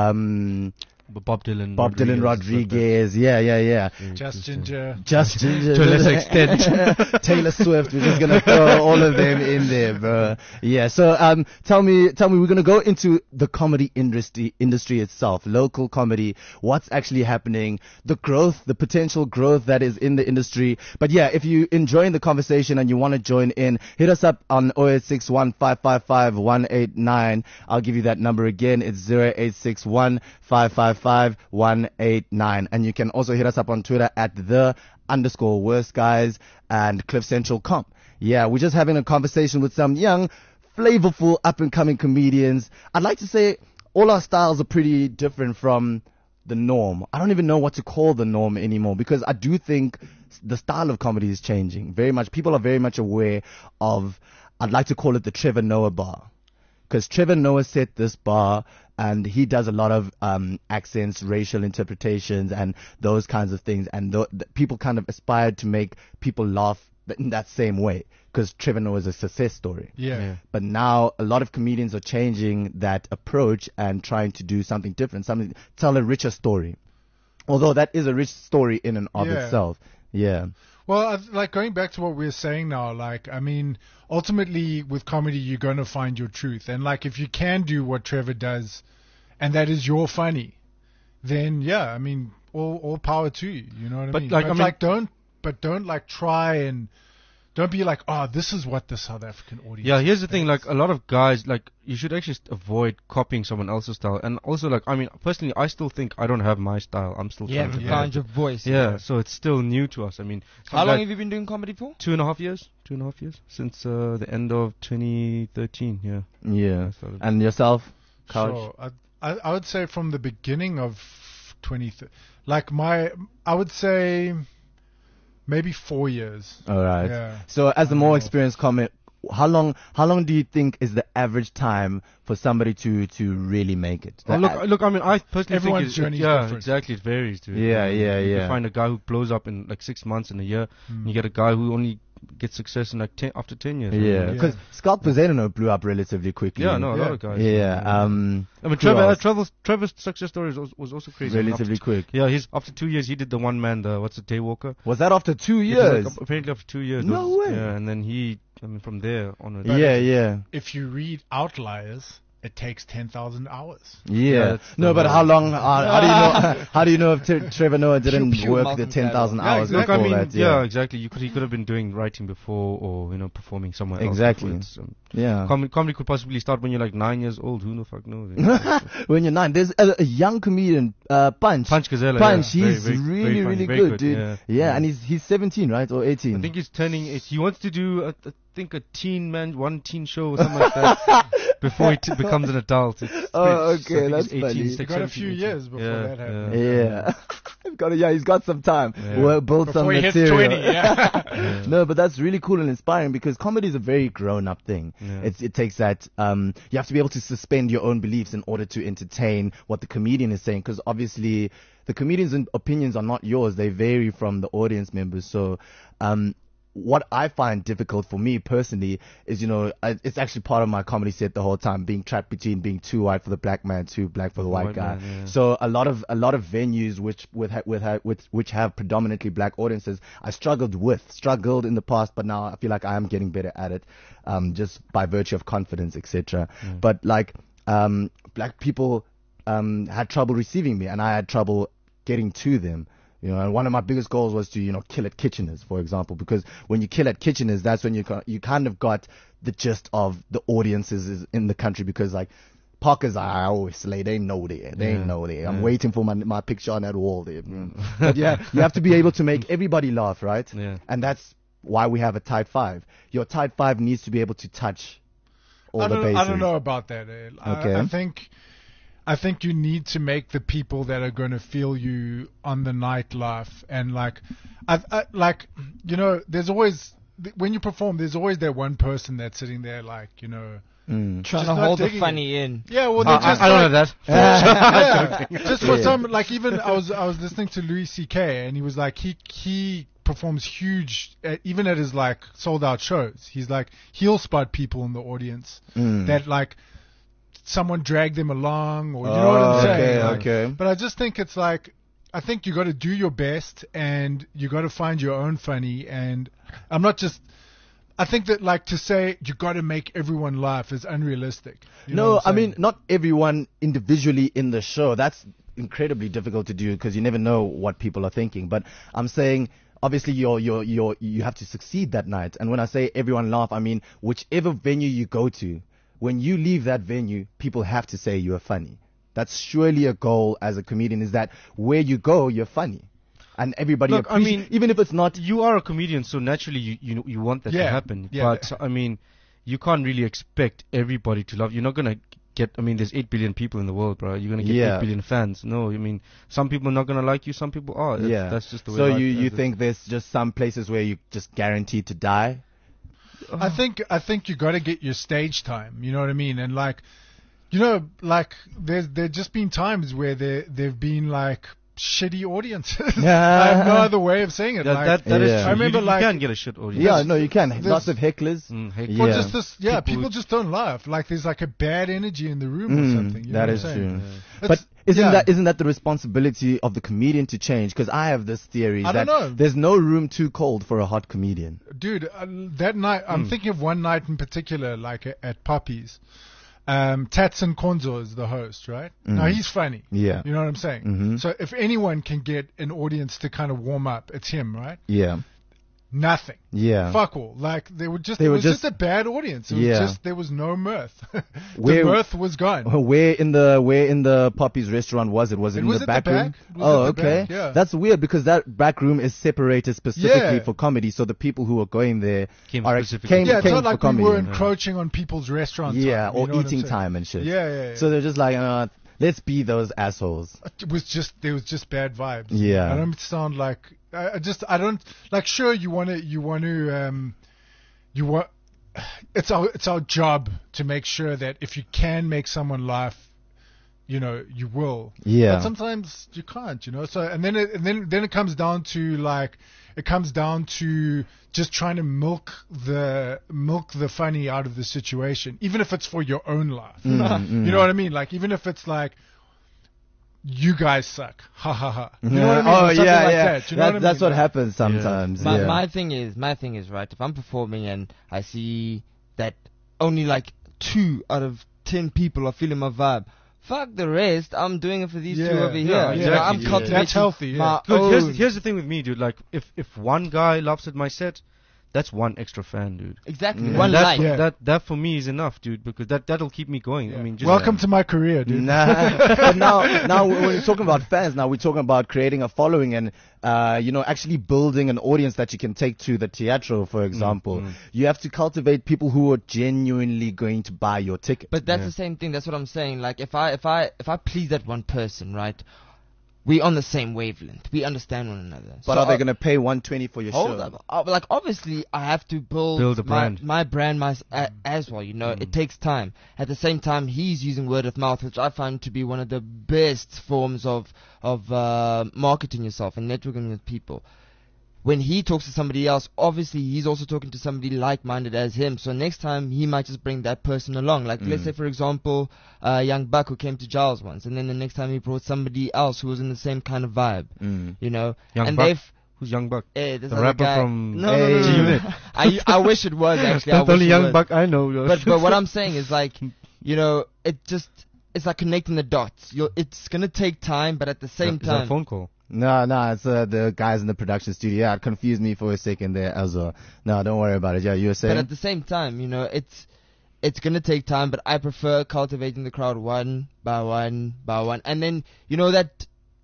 um, Bob Dylan. Bob Dylan Rodriguez. Yeah, yeah, yeah. Just Ginger. Just To a lesser extent. Taylor Swift. We're just gonna throw all of them in there, bro. Yeah. So, um, tell me, tell me, we're gonna go into the comedy industry, industry itself, local comedy, what's actually happening, the growth, the potential growth that is in the industry. But yeah, if you enjoying the conversation and you want to join in, hit us up on zero eight six one, five five five, one eight nine. I'll give you that number again. It's zero eight six one, five five five, one eight nine. And you can also hit us up on Twitter at the underscore worst guys and Cliff Central Comp. Yeah, we're just having a conversation with some young, flavorful, up and coming comedians. I'd like to say all our styles are pretty different from the norm. I don't even know what to call the norm anymore, because I do think the style of comedy is changing very much. People are very much aware of, I'd like to call it the Trevor Noah bar. Because Trevor Noah set this bar, and he does a lot of um, accents, racial interpretations, and those kinds of things. And th- th- people kind of aspired to make people laugh th- in that same way, because Trevor Noah is a success story. Yeah. Yeah. But now a lot of comedians are changing that approach and trying to do something different, something tell a richer story. Although that is a rich story in and of Yeah. itself. Yeah. Well, I- like going back to what we were saying now, like, I mean, ultimately with comedy, you're going to find your truth. And like, if you can do what Trevor does, and that is your funny, then yeah, I mean, all, all power to you. You know what I But, mean? like, but I mean- like, don't, but don't like try and don't be like, oh, this is what the South African audience. Yeah, here's the thing. Like expects." a lot of guys, like you should actually st- avoid copying someone else's style. And also, like I mean, personally, I still think I don't have my style. I'm still Yeah, trying to to yeah. find your voice. Yeah, so it's still new to us. I mean, some How long guy- have you been doing comedy for? Two and a half years. Two and a half years since uh, the end of twenty thirteen. Yeah. Yeah. I started. And yourself, Couch? Sure. I, I, I would say from the beginning of twenty, like my, I would say maybe four years. All right. Yeah. So as a more Oh. experienced comic, how long how long do you think is the average time for somebody to to really make it? Oh, look, look. I mean, I personally Everyone's think journey it's, is yeah, different. exactly. It varies, dude. Yeah, Um, yeah, you yeah. can find a guy who blows up in like six months in a year. Mm. You get a guy who only gets success in like ten after ten years. Yeah, Yeah. because Scott Pizzano blew up relatively quickly. Yeah, no, a lot Yeah. of guys. Yeah, um, I mean, who Trevor, uh, else? Trevor's, Trevor's success story was, was also crazy. I mean, relatively after, quick. Yeah, he's after two years he did the one man, the what's it, Daywalker. Was that after two He did, like, years? apparently after two years. No was- way. Yeah, and then he, I mean, from there on. Yeah, yeah, If you read Outliers, it takes ten thousand hours. yeah. that's No, the but whole- how long? Uh, how do you know? How do you know if Tre- Trevor Noah didn't Pure- pure work the Malcolm ten thousand Gladwell. Yeah, hours exactly. before Look, I mean, that? yeah. Yeah, exactly. You could he could have been doing writing before, or you know, performing somewhere else. Exactly. before. It's, um, yeah. comedy, comedy could possibly start when you're like nine years old. Who the fuck knows? You know? When you're nine, there's a, a young comedian, uh, Punch. Punch Gazella. Punch, yeah. he's Very, very, really, very funny, really very good, good, dude. Yeah. Yeah, and he's he's seventeen, right, or eighteen? I think he's turning. eight- He wants to do, uh, I think, a teen man, one teen show or something like that before he t- becomes an adult. It's, it's Oh, pretty- okay, I think that's he's eighteen, funny. he's You like got a seventeen, few eighteen. years before yeah, that happens. Yeah. He's got a, yeah, he's got some time. Yeah. Well, build some Before he hits material. twenty, yeah. Yeah. No, but that's really cool and inspiring because comedy is a very grown-up thing. Yeah. It's, it takes that. Um, you have to be able to suspend your own beliefs in order to entertain what the comedian is saying, because obviously the comedian's opinions are not yours; they vary from the audience members. So, um, what I find difficult for me personally is, you know, I, it's actually part of my comedy set the whole time, being trapped between being too white for the black man, too black for the white, white guy. man, yeah. So a lot of a lot of venues which with ha- with ha- with which have predominantly black audiences, I struggled with struggled in the past, but now I feel like I am getting better at it, um, just by virtue of confidence, et cetera. But like, um, black people um had trouble receiving me, and I had trouble getting to them. You know, and one of my biggest goals was to, you know, kill at Kitchener's, for example, because when you kill at Kitchener's, that's when you ca- you kind of got the gist of the audiences is in the country, because like Parkers, I always slay, they know there, they Yeah. know there. I'm Yeah. waiting for my my picture on that wall there. But yeah, you have to be able to make everybody laugh, right? Yeah. And that's why we have a tight five. Your tight five needs to be able to touch all I the don't, bases. I don't know about that. eh. I- Okay. I, think I think you need to make the people that are going to feel you on the night laugh, and like, I, I like, you know, there's always when you perform, there's always that one person that's sitting there, like, you know, Mm. Trying Just to not hold the digging funny in. yeah, well, I, they're just I, I don't like, know that. yeah, just for Yeah. some, like, even I was I was listening to Louis C K, and he was like, he he performs huge, uh, even at his like sold out shows. He's like, he'll spot people in the audience Mm. that like someone dragged them along, or you know what I'm Oh, saying. okay, Like, okay. But I just think it's like, I think you got to do your best, and you got to find your own funny. And I'm not just. I think that like to say you got to make everyone laugh is unrealistic. You know No, what I'm I mean, saying? not everyone individually in the show. That's incredibly difficult to do because you never know what people are thinking. But I'm saying, obviously, you're, you're, you're, you have to succeed that night. And when I say everyone laugh, I mean, whichever venue you go to, when you leave that venue, people have to say you are funny. That's surely a goal as a comedian, is that where you go, you're funny. And everybody Look, I appreciates, mean, even if it's not. You are a comedian, so naturally you you, you want that Yeah, to happen. yeah. But I mean, you can't really expect everybody to love. You're not gonna get. I mean, there's eight billion people in the world, bro. You're gonna get Yeah. eight billion fans. No, I mean, some people are not gonna like you. Some people are. That's, Yeah. that's just the way. So life you, is. you think there's just some places where you just guaranteed to die? I think I think you got to get your stage time. You know what I mean? And like, you know, like there's there just been times where there there've been like shitty audiences. I have no other way of saying it. That, like, that, that is Yeah. true. I remember, you, you like- can get a shit audience. Yeah, no, you can. this- Lots of hecklers. Mm, heck, Yeah. or just this, yeah, People- people, just don't laugh. Like there's like a bad energy in the room or Mm, something. You know that what is I'm saying? true. It's- But isn't yeah. that isn't that the responsibility of the comedian to change? Because I have this theory I that don't know. there's no room too cold for a hot comedian. Dude, uh, that night, I'm Hmm. thinking of one night in particular, like a, at Poppies. Um, Tatson Konzo is the host, right? Now he's funny. Hmm. Yeah. You know what I'm saying? Mhm. So if anyone can get an audience to kind of warm up, it's him, right? Yeah, Nothing. yeah. Fuck all. Like they were just. They it were was just, just- a bad audience. It was Yeah. just there was no mirth. the Where- mirth was gone. Where in the where in the Poppy's restaurant was it? Was it, It in was the at the back room? back. It was Oh, at the okay. back, yeah. That's weird because that back room is separated specifically Yeah. for comedy. So the people who are going there Came are specifically. came, Yeah, it's came not for like we comedy. were encroaching on people's restaurant yeah, time, you or know what I'm eating saying? time and shit. Yeah, yeah, yeah. So they're just like, uh, let's be those assholes. It was just there was just bad vibes. Yeah. I don't sound like I, I just I don't like. Sure, you want to you want to um, you want it's our it's our job to make sure that if you can make someone laugh, you know, you will. Yeah. But sometimes you can't, you know. So and then it, and then then it comes down to like it comes down to just trying to milk the milk the funny out of the situation, even if it's for your own laugh. Mm, You know what I mean? Like even if it's like, you guys suck, ha ha ha. You know what I mean? Oh Or something yeah, like yeah. That. You know That- what I that's mean? what happens sometimes. My yeah. my thing is my thing is right. If I'm performing and I see that only like two out of ten people are feeling my vibe, fuck the rest. I'm doing it for these two Yeah, over here. yeah, You know, I'm exactly, yeah. cultivating That's healthy, yeah. my Look, here's, own- here's the thing with me, dude. Like, if if one guy laughs at my set, that's one extra fan, dude. exactly Mm. one that, like. Yeah. that that for me is enough, dude, because that that'll keep me going. I mean, just Welcome to my career, dude. Nah, but now, now when we're talking about fans, now we're talking about creating a following and, uh, you know, actually building an audience that you can take to the teatro, for example. mm. You have to cultivate people who are genuinely going to buy your ticket. But that's Yeah. the same thing. That's what I'm saying. Like if I if I if I please that one person, right? We on the same wavelength. We understand one another. But So are they I- going to pay one twenty for your Hold show? up. Uh, like obviously, I have to build, Build a my, brand. my brand my, uh, as well. You know, it takes time. At the same time, he's using word of mouth, which I find to be one of the best forms of of uh, marketing yourself and networking with people. When he talks to somebody else, obviously he's also talking to somebody like-minded as him. So next time he might just bring that person along. Like let's say, for example, uh, Young Buck who came to Giles once, and then the next time he brought somebody else who was in the same kind of vibe. Mm. You know, Young and Buck? they've Who's Young Buck? Eh, there's The another rapper guy. from no, no, no, no, no, G-Unit. no. I I wish it was actually. I That's the wish only it Young was. Buck I know. But but what I'm saying is like, you know, it just it's like connecting the dots. You're, it's gonna take time, but at the same Is that a time, phone call? No, no, it's uh, the guys in the production studio. Yeah, it confused me for a second there as well. No, don't worry about it. Yeah, you were but saying? at the same time, you know, it's it's gonna take time. But I prefer cultivating the crowd one by one by one, and then you know that.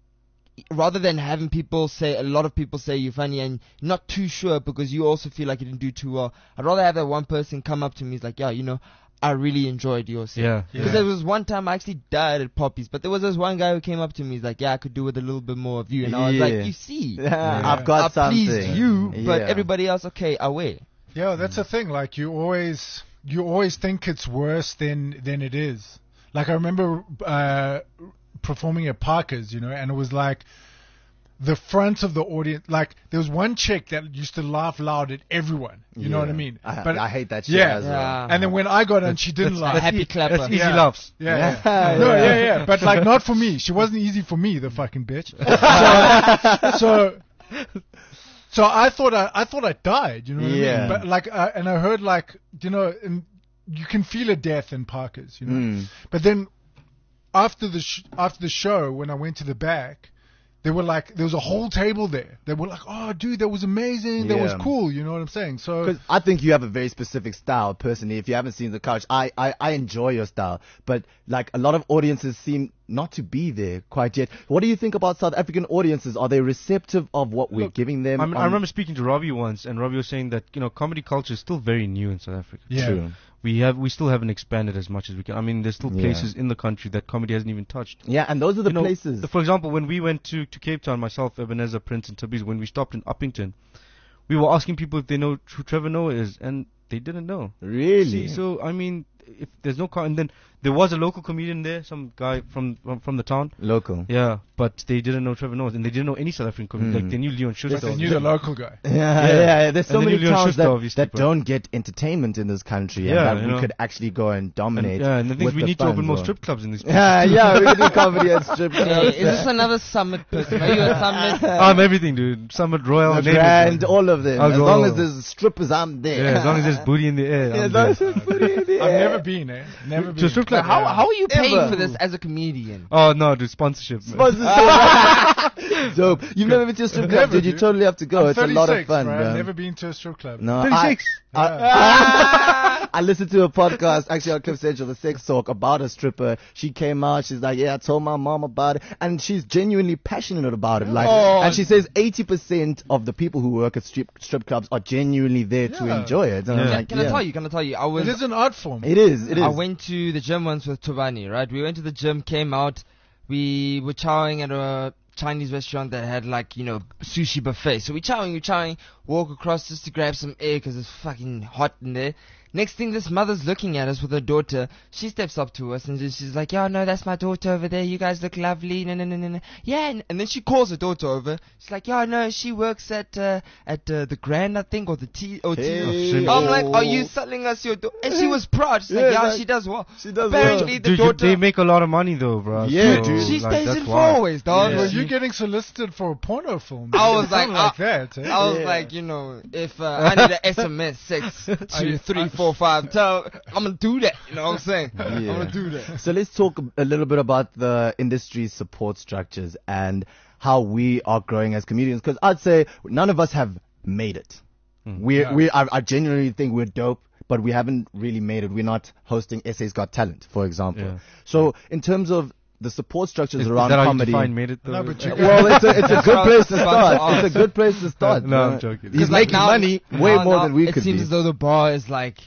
Rather than having people say, a lot of people say you're funny and you're not too sure because you also feel like you didn't do too well, I'd rather have that one person come up to me, he's like, yeah, you know, I really enjoyed your set. Yeah. Because there was one time I actually died at Poppy's, but there was this one guy who came up to me, he's like, yeah, I could do with a little bit more of you. And I was Yeah. like, you see, Yeah, Yeah. I've got I something. pleased you, but Yeah. everybody else, okay, away. Yeah, that's the thing. Like you always, you always think it's worse than than it is. Like I remember uh, performing at Parker's, you know, and it was like the front of the audience. Like there was one chick that used to laugh loud at everyone. You know what I Yeah. mean? I, but I hate that shit yeah. as well. Yeah. and then when I got on, she didn't laugh. A happy clapper. That's easy Yeah. laughs. Yeah, Yeah. yeah. No, yeah, yeah. But like not for me. She wasn't easy for me, the fucking bitch. So, so, so I thought I, I thought I died. You know what I Yeah. mean? But like, uh, and I heard like, you know, and you can feel a death in Parker's. You know. Mm. But then after the sh- after the show, when I went to the back, they were like, there was a whole table there. They were like, oh, dude, that was amazing. That was Yeah. cool. You know what I'm saying? So. Because I think you have a very specific style, personally. If you haven't seen the couch, I, I, I enjoy your style. But like a lot of audiences seem not to be there quite yet. What do you think about South African audiences? Are they receptive of what we're Look, giving them? I, mean, I on- remember speaking to Robbie once, and Robbie was saying that you know comedy culture is still very new in South Africa. Yeah. True. We have we still haven't expanded as much as we can. I mean, there's still Yeah. places in the country that comedy hasn't even touched. Yeah, and those are the You know, places. the- for example, when we went to, to Cape Town, myself, Ebenezer, Prince, and Tabiz, when we stopped in Uppington, we were asking people if they know who Trevor Noah is, and they didn't know. Really? See, so I mean, if there's no car, and then there was a local comedian there, some guy from from, from the town. Local. Yeah, but they didn't know Trevor Noah, and they didn't know any South African comedian. Mm. Like they knew Leon Schuster. But they knew the local guy. Yeah, yeah, yeah. There's so And then many you learn towns Schuster, that, obviously, that but- don't get entertainment in this country, Yeah, and that you we know. could actually go and And, dominate. yeah, and I think with we the need to open funds, more or- strip clubs in these places. Yeah, yeah, we can do comedy at strip Hey, clubs. is this another summit person? Are you a summit? I'm everything, dude. Summit Royal, The name it. Grand, all of them. I'll As go long all as of them. there's strippers, I'm there. Yeah, as long as there's booty in the air. Yeah, I'm as long there. as there's booty in the I've air. never been, eh? Never To been. a strip club? How how are you paying Ever. for this as a comedian? Oh no, dude, sponsorship. man. Sponsorship. Dope. You've never been to a strip club, Never, dude. You dude. totally have to go. I'm It's a lot of thirty-six, fun, right? bro. I've never been to a strip club. No, thirty-six. I, I, I listened to a podcast actually on Cliff Central, the Sex Talk, about a stripper. She came out. She's like, "Yeah, I told my mom about it," and she's genuinely passionate about it. Like, Oh. and she says eighty percent of the people who work at strip strip clubs are genuinely there to Yeah. enjoy it. And I'm Yeah. like, Can yeah. I tell you? Can I tell you? I was It is an art form. It is. It is. I went to the gym once with Tobani, right? We went to the gym, came out, we were chowing at a Chinese restaurant that had like, you know, sushi buffet. So we chowing, we chowing, walk across just to grab some air because it's fucking hot in there. Next thing, this mother's looking at us with her daughter. She steps up to us and just- she's like, "Yeah, no, that's my daughter over there. You guys look lovely." No, no, no, no, no. Yeah, and, and then she calls her daughter over. She's like, "Yeah, no, she works at uh, at uh, the Grand, I think, or the T or T." Hey. I'm like, "Are you selling us your daughter?" And she was proud. She's Yeah, like, "Yeah, like, she does well." she does Apparently, well. the Dude, you- daughter. they make a lot of money though, bro. Yeah, so, dude. She like, stays that's in why. four-ways, dog. Well, She- you're getting solicited for a porno film. I was Something like, like that. Eh? I was Yeah. like, you know, if uh, I need an S M S six two three four five, tell I'm gonna do that. You know what I'm saying? I'm Yeah. gonna do that. So let's talk a little bit about the industry support structures and how we are growing as comedians. Because I'd say none of us have made it. We Yeah. we I, I genuinely think we're dope, but we haven't really made it. We're not hosting S A's Got Talent, for example. Yeah. So in terms of the support structures Is, is around that how comedy. you define made it though? No, but you Uh, well, it's a, it's a good place to That's what I was start. about to It's a good place to start. No, bro. I'm joking. He's 'Cause, like, making now- money way now- more now than we it could seems be. as though the bar is like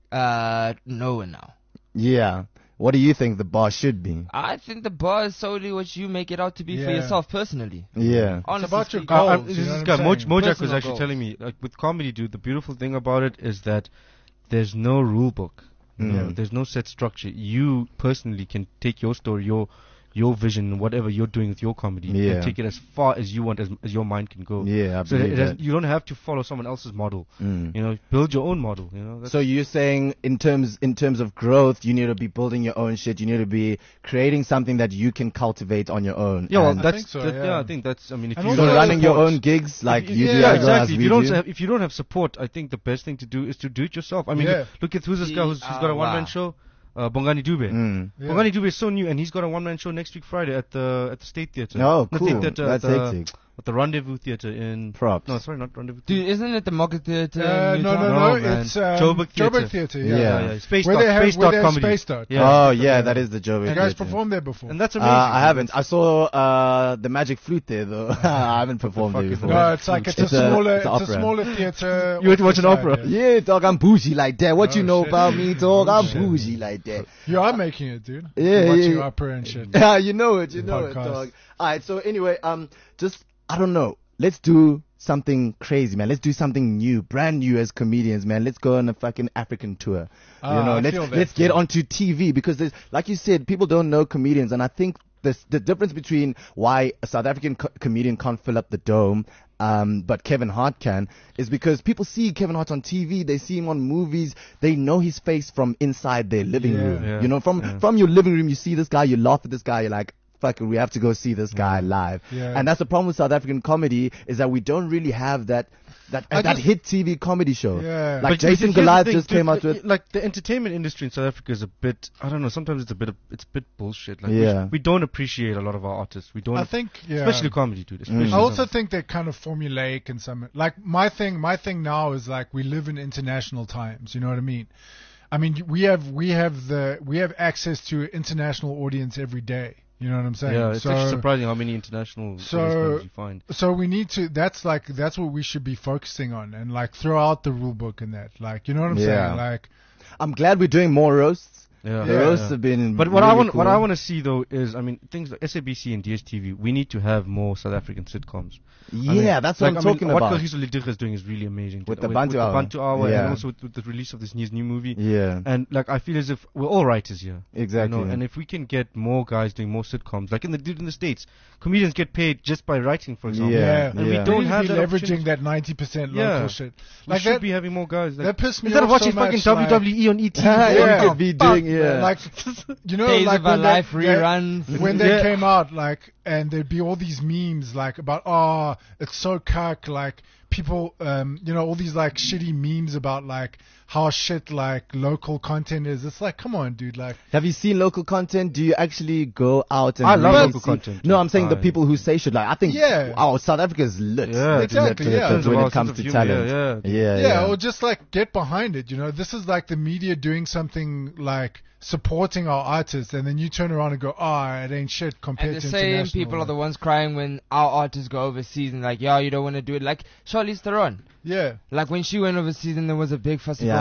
uh nowhere now. Yeah. What do you think the bar should be? I think the bar is solely what you make it out to be for Yeah. yourself personally. Yeah. Honestly about your speaking. goals. Uh, uh, you this know is what guy, I'm Moj- saying? Mojak was Personal actually goals. telling me, like with comedy, dude, the beautiful thing about it is that there's no rule book. You know, Mm. there's no set structure. You personally can take your story, your your vision, whatever you're doing with your comedy, Yeah. and take it as far as you want, as, as your mind can go. Yeah, I So believe it has, that. you don't have to follow someone else's model. Mm. You know, build your own model. You know. That's So you're saying in terms in terms of growth, you need to be building your own shit. You need to be creating something that you can cultivate on your own. yeah, well, And that's think so, that- yeah. yeah. I think that's. I mean, if And you also so don't running have your support- own gigs like if you do, yeah, as well as exactly. If we you don't do. have, if you don't have support, I think the best thing to do is to do it yourself. I mean, Yeah. look, look at who's this guy who's, who's got a one man Allah. show, uh, Bongani Dube. Mm. Yeah. Bongani Dube is so new, and he's got a one man show next week Friday at the at the State Theatre. Oh, Not cool. State Theatre, That's at the, hectic. at the Rendezvous Theatre in. Props. No, sorry, not Rendezvous. Dude, isn't it the Market Theatre? Uh, in no, Newtown? no, No, no, man. it's um, Joburg Theatre. Joburg Theatre. Yeah. Yeah. yeah, yeah. Space Where Dot, they have Space where Dot they have Comedy. Space Dot. Yeah. Oh yeah, Yeah. that is the Joe. You guys performed there before? And that's Uh, amazing. I haven't. I saw uh, the Magic Flute there though. I haven't performed fuck there is before. No, it's like it's, It's a a- smaller, it's it's, a a opera. smaller theatre. You went to off watch the an side, opera? yeah. Yeah, dog, I'm bougie like that. What Oh, you know shit. about me, dog? I'm shit. bougie like that. You are making it, dude. Yeah, Watching yeah. opera and shit. Yeah, you know it, you know it, Podcast. dog. All right, so anyway, um, just I don't know. Let's do something crazy, man. Let's do something new, brand new as comedians, man. Let's go on a fucking African tour. Ah, you know, I let's feel that, let's get yeah. onto T V because there's, like you said, people don't know comedians, and I think this, the difference between why a South African co- comedian can't fill up the dome, um, but Kevin Hart can, is because people see Kevin Hart on T V, they see him on movies, they know his face from inside their living Yeah. room. Yeah. You know, from Yeah. from your living room, you see this guy, you laugh at this guy, you're like, fuck it, we have to go see this guy live. Yeah. And that's the problem with South African comedy is that we don't really have that that I that just- hit T V comedy show. Yeah. Like But Jason here's the Goliath thing, just dude, came out like, with. like the entertainment industry in South Africa is a bit. I don't know. Sometimes it's a bit. Of, it's a bit bullshit. Like we, Yeah. sh- we don't appreciate a lot of our artists. We don't. I think, yeah. especially comedy, dude. Especially. Mm. I also some- think they're kind of formulaic and some like my thing. My thing now is like we live in international times. You know what I mean? I mean we have we have the we have access to international audience every day. You know what I'm saying? Yeah, it's so, actually surprising how many international so- audience you find. So we need to. That's like that's what we should be focusing on and like throw out the rule book and that. Like you know what I'm Yeah. saying? Like I'm glad we're doing more roasts. Yeah, The Yeah. roasts have been. But what really I want, cool. what I want to see though is, I mean, things like S A B C and D S T V. We need to have more South African sitcoms. I Yeah, mean, that's what like, I'm I mean, talking what about. Kagiso Lediga is doing is really amazing. With dude. the Bantu Hour. Bantu Hour, Yeah. and also with, with the release of this new, new movie. Yeah, And like, I feel as if we're all writers here. exactly. You know, and if we can get more guys doing more sitcoms, like in the dude in the States, comedians get paid just by writing, for example. Yeah, yeah, and we We don't need to have be that leveraging opportunity. that ninety percent Yeah. local shit. We Like should that. be having more guys. Like, That pissed me instead off of watching so fucking much, W like- W E on E T. Yeah, Yeah. could be doing yeah. Like you know, Days like of Our when Life they, they- reruns. when they Yeah. came out, like, and there'd be all these memes, like about, oh, it's so cuck, like people, um, you know, all these like shitty memes about like how shit like local content is. It's like, come on, dude, like. Have you seen local content? Do you actually go out and I love really local see- content, No, dude. I'm saying the I- people who say shit. Like I think, Yeah. oh, South Africa's lit. Yeah, Lit, exactly, lit, lit, yeah. lit Terms of when our it comes sense to of humor, talent. yeah, yeah, Yeah, yeah. or just like get behind it. You know, this is like the media doing something like supporting our artists, and then you turn around and go, "Ah, it ain't shit compared And the to same international." people are the ones crying when our artists go overseas and like, yeah, you don't want to do it. Like Charlize Theron. Yeah, Like when she went overseas and there was a big fuss Yeah, about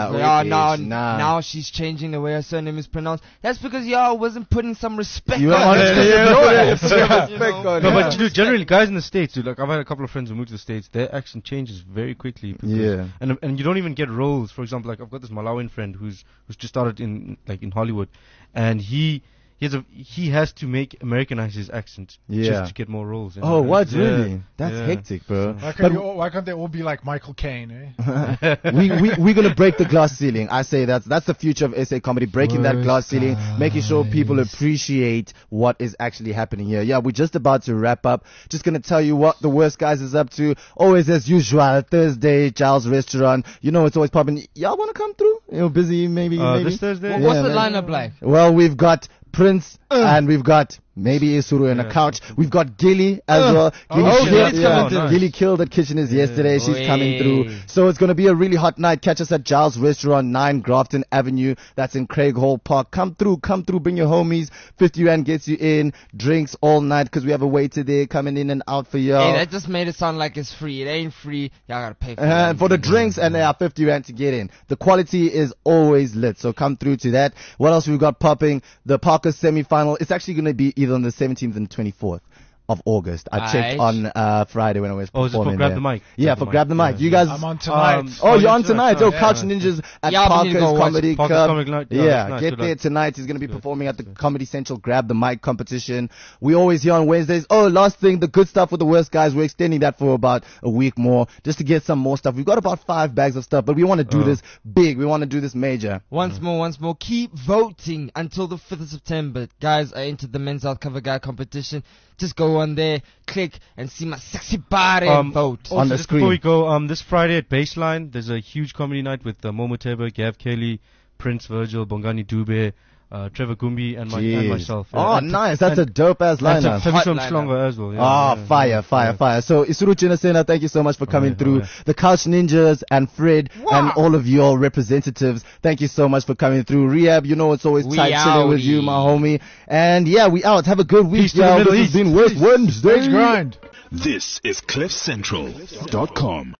Nah, of, yeah, wicked, now, nah. now she's changing the way her surname is pronounced. That's because y'all wasn't putting some respect You on are it. honest, You know yes, it. yes, You respect know? on No, it. but dude, generally, guys in the States, dude, like, I've had a couple of friends who moved to the States, their accent changes very quickly. because- Yeah. And and you don't even get roles. For example, like, I've got this Malawian friend who's who's just started in, like, in Hollywood, and he... He has, a, he has to make Americanize his accent Yeah. just to get more roles. And, Oh, uh, what, yeah, really? That's yeah. hectic, bro. Why But- can't, you all, why can't they all be like Michael Caine, eh? we, we, we're going to break the glass ceiling. I say that's, that's the future of S A comedy, breaking that Worst glass ceiling, making sure people guys. appreciate what is actually happening here. Yeah, we're just about to wrap up. Just going to tell you what the Worst Guys is up to. Always as usual, Thursday, Giles Restaurant. You know, it's always popping. Y'all want to come through? You know, busy, maybe, Uh, maybe? this Thursday? Well, Yeah, what's the man. lineup like? Well, we've got Prince, and we've got maybe Isuru in a Yeah. couch. We've got Gilly as well. Gilly, Oh, killed, Gilly's yeah, coming through. Gilly killed at Kitcheners yesterday. She's Oi. coming through. So it's going to be a really hot night. Catch us at Giles Restaurant, nine Grafton Avenue. That's in Craig Hall Park. Come through, come through, bring your homies. fifty rand gets you in. Drinks all night because we have a waiter there coming in and out for y'all. Hey, that just made it sound like it's free. It ain't free. Y'all gotta pay for Uh, it. for the drinks, and they are fifty rand to get in. The quality is always lit, so come through to that. What else we've got popping? The Parker semi-final. It's actually going to be either on the seventeenth and twenty-fourth of August. I checked Aight. on uh, Friday when I was Oh, is it for performing Grab there. the Mic? Yeah, Grab for the Grab the Mic, Mic. yeah. You guys... I'm on tonight. Um, Oh, Oh, you're you're on tonight, tonight. Oh, yeah. Couch Ninjas at Yeah, but we need to Parker's go watch Comedy Parker's Club. Comedy Club. Yeah, Yeah, that's nice. get Good there luck. tonight. He's going to be Good. performing at the Comedy Central Grab the Mic competition. We always here on Wednesdays. Oh, last thing, the good stuff with the Worst Guys. We're extending that for about a week more just to get some more stuff. We've got about five bags of stuff, but we want to do Uh. this big. We want to do this major. Once more, once more, keep voting until the fifth of September. Guys, I entered the Men's Health Cover Guy competition. Just go on there, click, and see my sexy body and Um, vote. on the just screen. Before we go, um, this Friday at Baseline, there's a huge comedy night with uh, Momo Teba, Gav Kelly, Prince Virgil, Bongani Dube, uh, Trevor Gumbi, and, my, and Jeez. myself. Oh, and, nice. That's a and, dope ass and lineup. Tavisam Hot Schlonga as well. Yeah, Ah, yeah, fire, yeah, fire, yeah. fire. So, Isuru Chinasena, thank you so much for coming Alright, through. alright. The Couch Ninjas and Fred and all of your representatives, thank you so much for coming through. Rehab, you know it's always We tight chilling with you, outie. my homie. And yeah, we out. Have a good week, Peace to the y'all. Middle This has East. been West Wednesday. Stage grind. This is cliff central dot com.